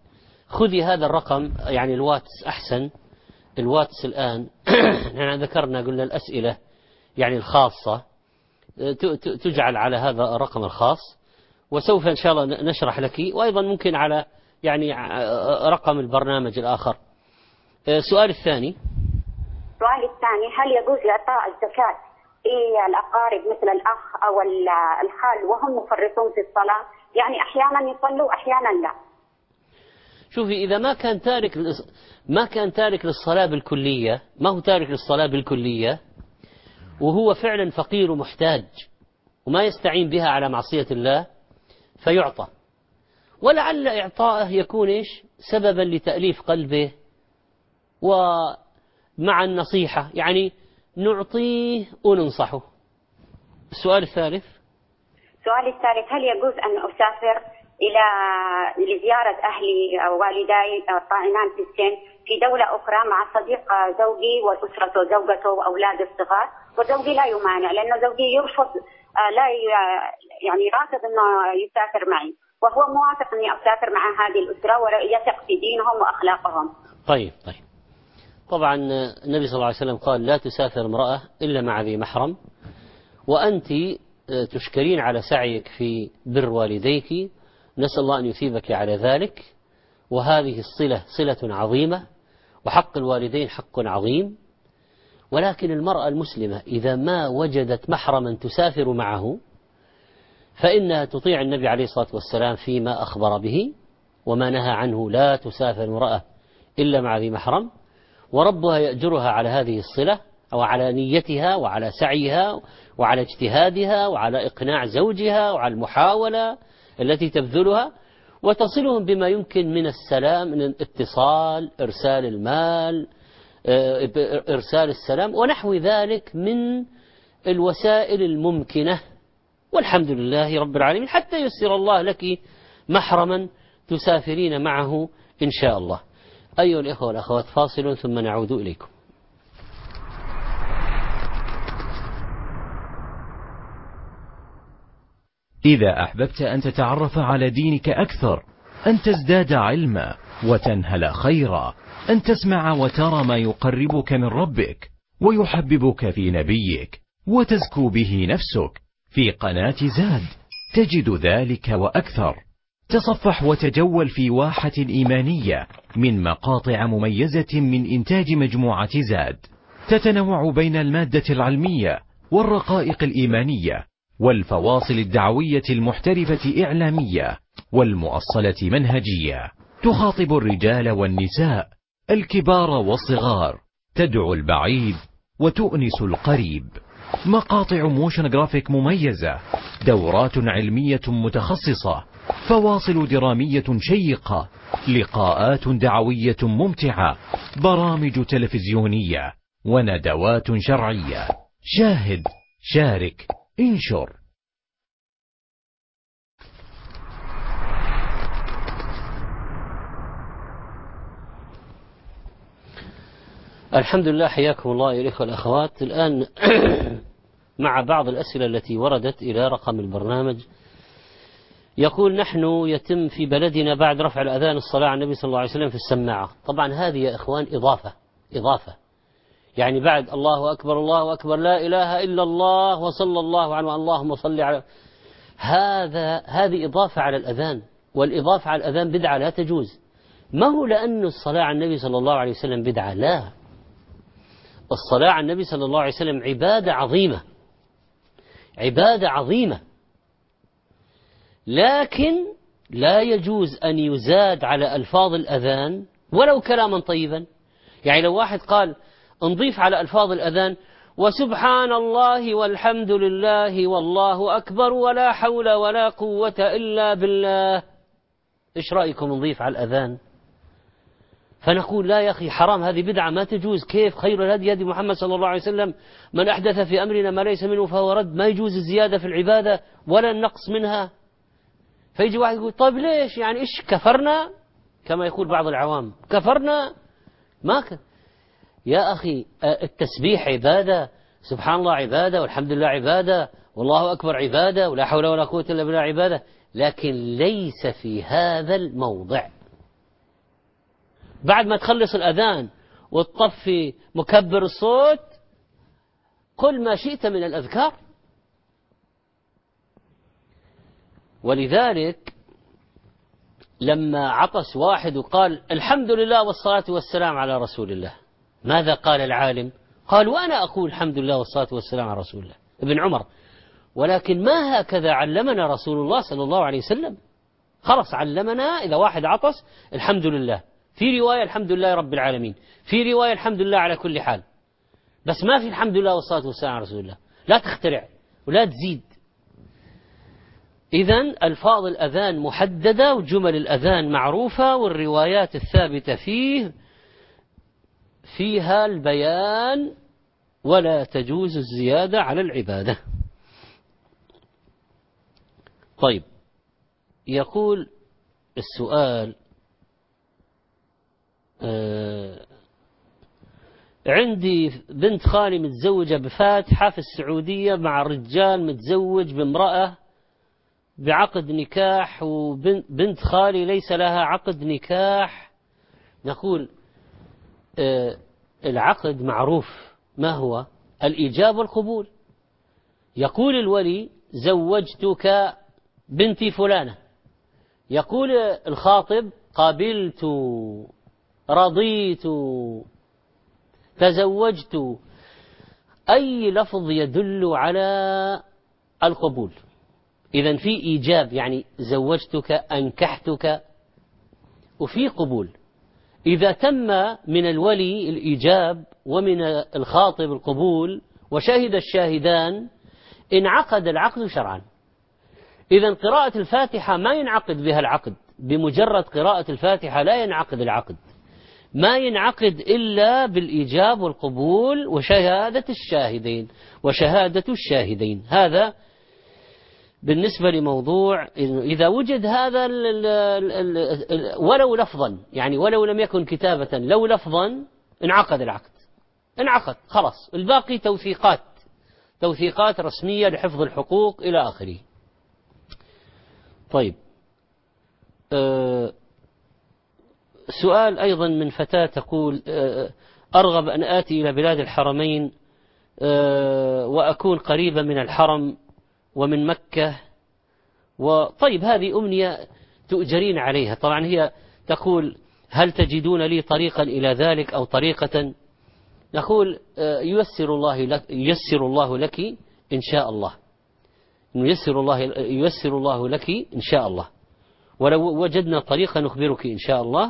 خذي هذا الرقم، يعني الواتس أحسن، الواتس الآن نحن ذكرنا قلنا الأسئلة يعني الخاصة تجعل على هذا الرقم الخاص، وسوف إن شاء الله نشرح لك، وأيضا ممكن على يعني رقم البرنامج الآخر. السؤال الثاني. السؤال الثاني، هل يجوز إعطاء الزكاة للأقارب مثل الأخ أو الخال وهم مفرطون في الصلاة؟ يعني أحيانا يصلوا أحيانا لا. شوفي، إذا ما كان تارك ما كان تارك للصلاة بالكلية، ما هو تارك للصلاة بالكلية، وهو فعلا فقير ومحتاج وما يستعين بها على معصية الله، فيعطى. ولعل إعطائه يكون إيش سببا لتأليف قلبه ومع النصيحة، يعني نعطيه وننصحه. السؤال الثالث. السؤال الثالث، هل يجوز أن أسافر إلى لزيارة أهلي أو والداي الطاعنان في السن في دولة أخرى مع صديق زوجي وأسرته، زوجته وأولاده الصغار، وزوجي لا يمانع لأن زوجي يرفض، لا يعني رافض أنه يسافر معي، وهو موافق أني أسافر مع هذه الأسرة ويثق في دينهم وأخلاقهم. طيب طيب طبعا النبي صلى الله عليه وسلم قال لا تسافر امرأة إلا مع ذي محرم، وأنت تشكرين على سعيك في بر والديك، نسأل الله أن يثيبك على ذلك، وهذه الصلة صلة عظيمة، وحق الوالدين حق عظيم. ولكن المرأة المسلمة إذا ما وجدت محرما تسافر معه فإنها تطيع النبي عليه الصلاة والسلام فيما أخبر به وما نهى عنه، لا تسافر امرأة إلا مع ذي محرم، وربها يأجرها على هذه الصلة أو على نيتها وعلى سعيها وعلى اجتهادها وعلى إقناع زوجها وعلى المحاولة التي تبذلها، وتصلهم بما يمكن من السلام، من الاتصال، إرسال المال، إرسال السلام ونحو ذلك من الوسائل الممكنة، والحمد لله رب العالمين، حتى يسر الله لك محرما تسافرين معه إن شاء الله. أيها الإخوة والأخوات، فاصل ثم نعود إليكم. إذا أحببت أن تتعرف على دينك أكثر، أن تزداد علما وتنهل خيرا، أن تسمع وترى ما يقربك من ربك ويحببك في نبيك وتزكو به نفسك، في قناة زاد تجد ذلك وأكثر. تصفح وتجول في واحة إيمانية من مقاطع مميزة من إنتاج مجموعة زاد، تتنوع بين المادة العلمية والرقائق الإيمانية والفواصل الدعوية المحترفة إعلامية والمؤصلة منهجية، تخاطب الرجال والنساء، الكبار والصغار، تدعو البعيد وتؤنس القريب. مقاطع موشن جرافيك مميزة، دورات علمية متخصصة، فواصل درامية شيقة، لقاءات دعوية ممتعة، برامج تلفزيونية وندوات شرعية. شاهد، شارك، انشر. الحمد لله، حياكم الله يا الإخوة والأخوات. الآن مع بعض الأسئلة التي وردت إلى رقم البرنامج. يقول: نحن يتم في بلدنا بعد رفع الأذان الصلاة على النبي صلى الله عليه وسلم في السماعة. طبعا هذه يا إخوان إضافة إضافة يعني بعد الله أكبر الله أكبر لا إله إلا الله وصلى الله عليه اللهم صل على، هذا هذه إضافة على الأذان، والإضافة على الأذان بدعة لا تجوز. ما هو لأن الصلاة على النبي صلى الله عليه وسلم بدعة، لا، الصلاة على النبي صلى الله عليه وسلم عبادة عظيمة، عبادة عظيمة، لكن لا يجوز أن يزاد على ألفاظ الأذان ولو كلاما طيبا. يعني لو واحد قال نضيف على ألفاظ الأذان وسبحان الله والحمد لله والله أكبر ولا حول ولا قوة إلا بالله، إيش رأيكم نضيف على الأذان؟ فنقول لا يا أخي حرام، هذه بدعة ما تجوز. كيف؟ خير الهدي هدي محمد صلى الله عليه وسلم، من أحدث في أمرنا ما ليس منه فهو رد. ما يجوز الزيادة في العبادة ولا النقص منها. فيجي واحد يقول طيب ليش؟ يعني إيش كفرنا؟ كما يقول بعض العوام كفرنا؟ ما ك... يا أخي التسبيح عبادة، سبحان الله عبادة، والحمد لله عبادة، والله أكبر عبادة، ولا حول ولا قوة إلا بالله عبادة، لكن ليس في هذا الموضع. بعد ما تخلص الأذان وتطفي مكبر الصوت قل ما شئت من الأذكار. ولذلك لما عطس واحد وقال الحمد لله والصلاة والسلام على رسول الله، ماذا قال العالم؟ قال وأنا أقول الحمد لله والصلاة والسلام على رسول الله، ابن عمر. ولكن ما هكذا علمنا رسول الله صلى الله عليه وسلم. خلص علمنا إذا واحد عطس الحمد لله، في رواية الحمد لله رب العالمين، في رواية الحمد لله على كل حال، بس ما في الحمد لله والصلاة والسلام على رسول الله. لا تخترع ولا تزيد. إذن ألفاظ الأذان محددة وجمل الأذان معروفة، والروايات الثابتة فيه فيها البيان ولا تجوز الزيادة على العبادة. طيب، يقول السؤال آه عندي بنت خالي متزوجة بفاتحة في السعودية مع رجال متزوج بامرأة بعقد نكاح، وبنت خالي ليس لها عقد نكاح. نقول آه العقد معروف ما هو؟ الإيجاب والقبول. يقول الولي زوجتك بنتي فلانة، يقول الخاطب قبلت رضيت تزوجت. أي لفظ يدل على القبول. إذن في إيجاب يعني زوجتك أنكحتك، وفي قبول. إذا تم من الولي الإيجاب ومن الخاطب القبول وشهد الشاهدان انعقد العقد شرعا. إذن قراءة الفاتحة ما ينعقد بها العقد، بمجرد قراءة الفاتحة لا ينعقد العقد، ما ينعقد إلا بالإيجاب والقبول وشهادة الشاهدين وشهادة الشاهدين. هذا بالنسبة لموضوع إذا وجد هذا ولو لفظا، يعني ولو لم يكن كتابة، لو لفظا انعقد العقد، انعقد خلاص. الباقي توثيقات توثيقات رسمية لحفظ الحقوق إلى آخره. طيب، أه سؤال أيضا من فتاة تقول أه أرغب أن آتي إلى بلاد الحرمين أه وأكون قريبا من الحرم ومن مكة. وطيب هذه أمنية تؤجرين عليها. طبعا هي تقول هل تجدون لي طريقا إلى ذلك أو طريقة؟ نقول ييسر الله لك ييسر الله لك إن شاء الله، ييسر الله ييسر الله لك إن شاء الله، ولو وجدنا طريقة نخبرك إن شاء الله.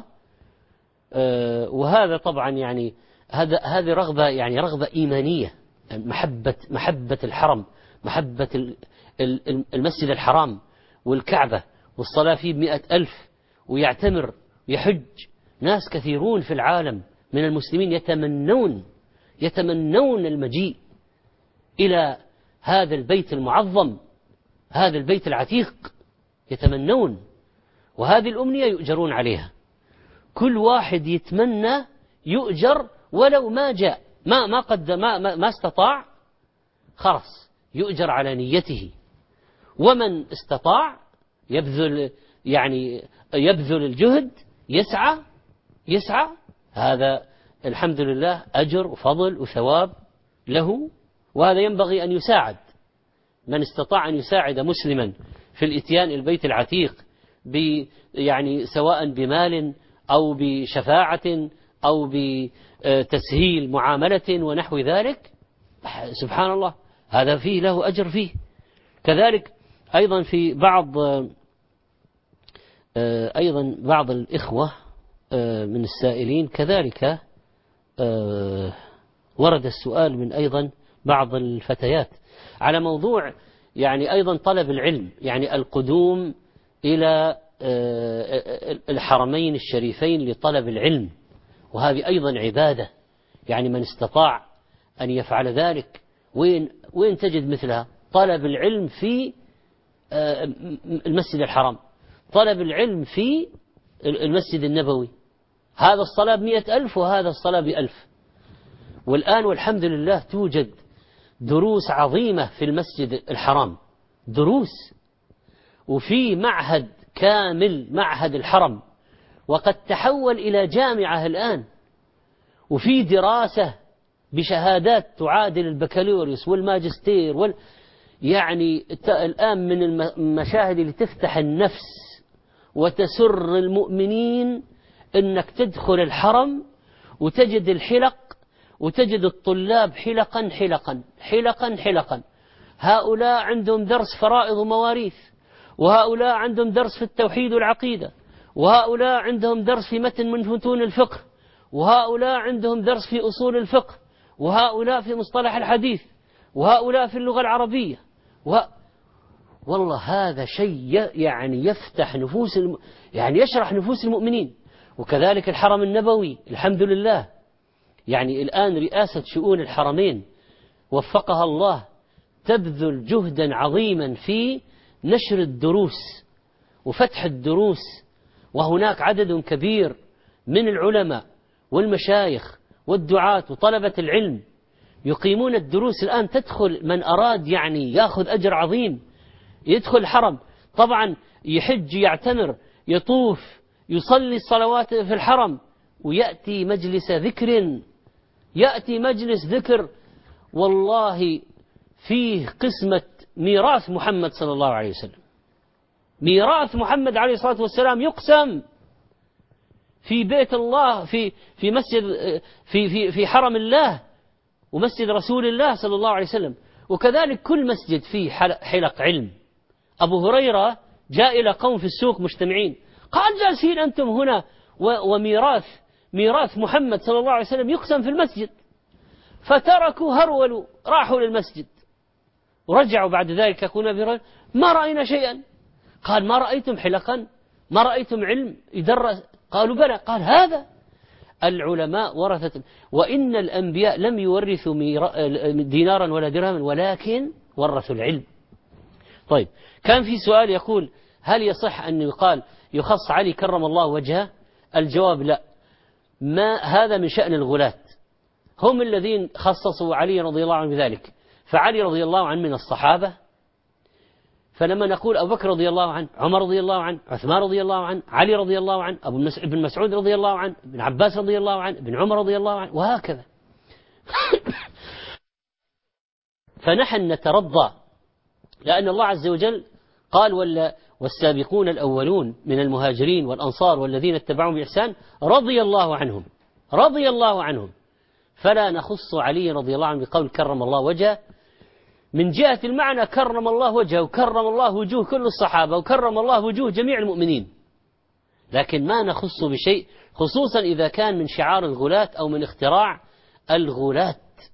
وهذا طبعا يعني هذا هذه رغبة يعني رغبة إيمانية، محبة محبة الحرم، محبة المسجد الحرام والكعبة، والصلاة فيه بمئة ألف، ويعتمر ويحج ناس كثيرون في العالم من المسلمين يتمنون يتمنون المجيء إلى هذا البيت المعظم، هذا البيت العتيق، يتمنون. وهذه الأمنية يؤجرون عليها. كل واحد يتمنى يؤجر، ولو ما جاء ما ما قد ما ما استطاع خلاص يؤجر على نيته. ومن استطاع يبذل يعني يبذل الجهد، يسعى يسعى هذا الحمد لله أجر وفضل وثواب له. وهذا ينبغي أن يساعد من استطاع أن يساعد مسلما في الإتيان البيت العتيق، يعني سواء بمال أو بشفاعة أو بتسهيل معاملة ونحو ذلك. سبحان الله، هذا فيه له أجر فيه. كذلك أيضا في بعض أيضا بعض الإخوة من السائلين كذلك ورد السؤال من أيضا بعض الفتيات على موضوع يعني أيضا طلب العلم، يعني القدوم إلى الحرمين الشريفين لطلب العلم. وهذه أيضا عبادة، يعني من استطاع أن يفعل ذلك. وين وين تجد مثلها؟ طلب العلم في المسجد الحرام، طلب العلم في المسجد النبوي، هذا الصلاة بمئة ألف وهذا الصلاة بألف. والآن والحمد لله توجد دروس عظيمة في المسجد الحرام، دروس، وفي معهد كامل، معهد الحرم، وقد تحول إلى جامعة الآن، وفي دراسة بشهادات تعادل البكالوريوس والماجستير وال... يعني الآن من المشاهد اللي تفتح النفس وتسر المؤمنين أنك تدخل الحرم وتجد الحلق وتجد الطلاب حلقا حلقا حلقا حلقا، هؤلاء عندهم درس فرائض ومواريث، وهؤلاء عندهم درس في التوحيد والعقيدة، وهؤلاء عندهم درس في متن من متون الفقه، وهؤلاء عندهم درس في أصول الفقه، وهؤلاء في مصطلح الحديث، وهؤلاء في اللغة العربية و... والله هذا شيء يعني يفتح نفوس الم... يعني يشرح نفوس المؤمنين. وكذلك الحرم النبوي الحمد لله، يعني الآن رئاسة شؤون الحرمين وفقها الله تبذل جهدا عظيما في نشر الدروس وفتح الدروس، وهناك عدد كبير من العلماء والمشايخ والدعاة وطلبة العلم يقيمون الدروس الآن. تدخل من أراد يعني يأخذ أجر عظيم يدخل الحرم، طبعا يحج يعتمر يطوف يصلي الصلوات في الحرم، ويأتي مجلس ذكر، يأتي مجلس ذكر والله فيه قسمة ميراث محمد صلى الله عليه وسلم، ميراث محمد عليه الصلاة والسلام يقسم في بيت الله، في في مسجد في في في حرم الله ومسجد رسول الله صلى الله عليه وسلم. وكذلك كل مسجد فيه حلق علم. أبو هريرة جاء إلى قوم في السوق مجتمعين، قال جالسين أنتم هنا وميراث ميراث محمد صلى الله عليه وسلم يقسم في المسجد، فتركوا هرولوا راحوا للمسجد ورجعوا بعد ذلك يقولون أبي هريرة ما رأينا شيئا. قال ما رأيتم حلقا؟ ما رأيتم علم يدرس؟ قالوا بلى. قال هذا العلماء ورثة، وإن الأنبياء لم يورثوا دينارا ولا درهما ولكن ورثوا العلم. طيب كان في سؤال يقول هل يصح أن يقال يخص علي كرم الله وجهه؟ الجواب لا، ما هذا من شأن الغلاة، هم الذين خصصوا علي رضي الله عنه بذلك. فعلي رضي الله عنه من الصحابة، فلما نقول أبو بكر رضي الله عنه، عمر رضي الله عنه، عثمان رضي الله عنه، علي رضي الله عنه، أبو بن مسعود رضي الله عنه، ابن عباس رضي الله عنه، ابن عمر رضي الله عنه، وهكذا. فنحن نترضى لأن الله عز وجل قال ولا والسابقون الأولون من المهاجرين والأنصار والذين اتبعوا بإحسان رضي الله عنهم رضي الله عنهم، فلا نخص علي رضي الله عنه بقول كرم الله وجهه من جهة المعنى، كرم الله وجهه وكرم الله وجوه كل الصحابة وكرم الله وجوه جميع المؤمنين، لكن ما نخص بشيء، خصوصا إذا كان من شعار الغلاة أو من اختراع الغلاة.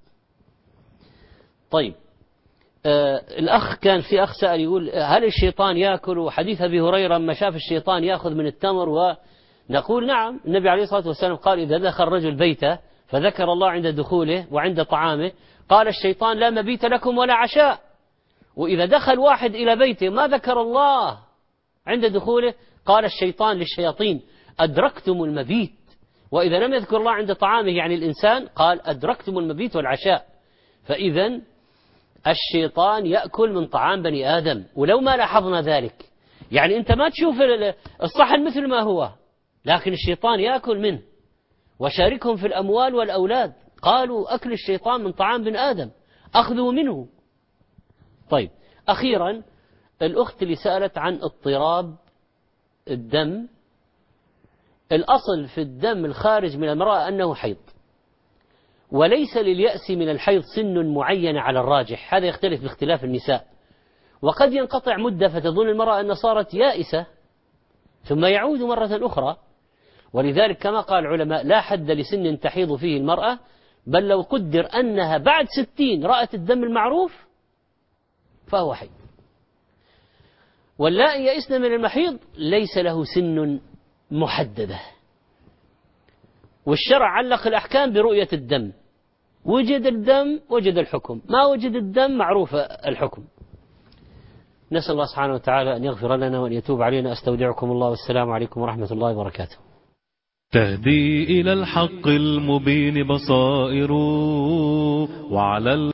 طيب آه الأخ كان في أخ سأل يقول هل الشيطان يأكل؟ حديث أبي هريرة لما شاف الشيطان يأخذ من التمر، ونقول نعم، النبي عليه الصلاة والسلام قال إذا دخل رجل بيته فذكر الله عند دخوله وعند طعامه قال الشيطان لا مبيت لكم ولا عشاء. وإذا دخل واحد إلى بيته ما ذكر الله عند دخوله قال الشيطان للشياطين أدركتم المبيت. وإذا لم يذكر الله عند طعامه يعني الإنسان قال أدركتم المبيت والعشاء. فإذا الشيطان يأكل من طعام بني آدم، ولو ما لاحظنا ذلك يعني أنت ما تشوف الصحن مثل ما هو، لكن الشيطان يأكل منه. وشاركهم في الأموال والأولاد، قالوا أكل الشيطان من طعام بن آدم أخذوا منه. طيب أخيرا الأخت اللي سألت عن اضطراب الدم، الأصل في الدم الخارج من المرأة أنه حيض، وليس لليأس من الحيض سن معين على الراجح، هذا يختلف باختلاف النساء، وقد ينقطع مدة فتظن المرأة أن صارت يائسة ثم يعود مرة أخرى. ولذلك كما قال العلماء لا حد لسن تحيض فيه المرأة، بل لو قدر أنها بعد ستين رأت الدم المعروف فهو حيض. واللائي يئسن من المحيض ليس له سن محددة، والشرع علق الأحكام برؤية الدم، وجد الدم وجد الحكم، ما وجد الدم معروف الحكم. نسأل الله سبحانه وتعالى أن يغفر لنا وأن يتوب علينا. أستودعكم الله والسلام عليكم ورحمة الله وبركاته. تهدي إلى الحق المبين بصائر وعلى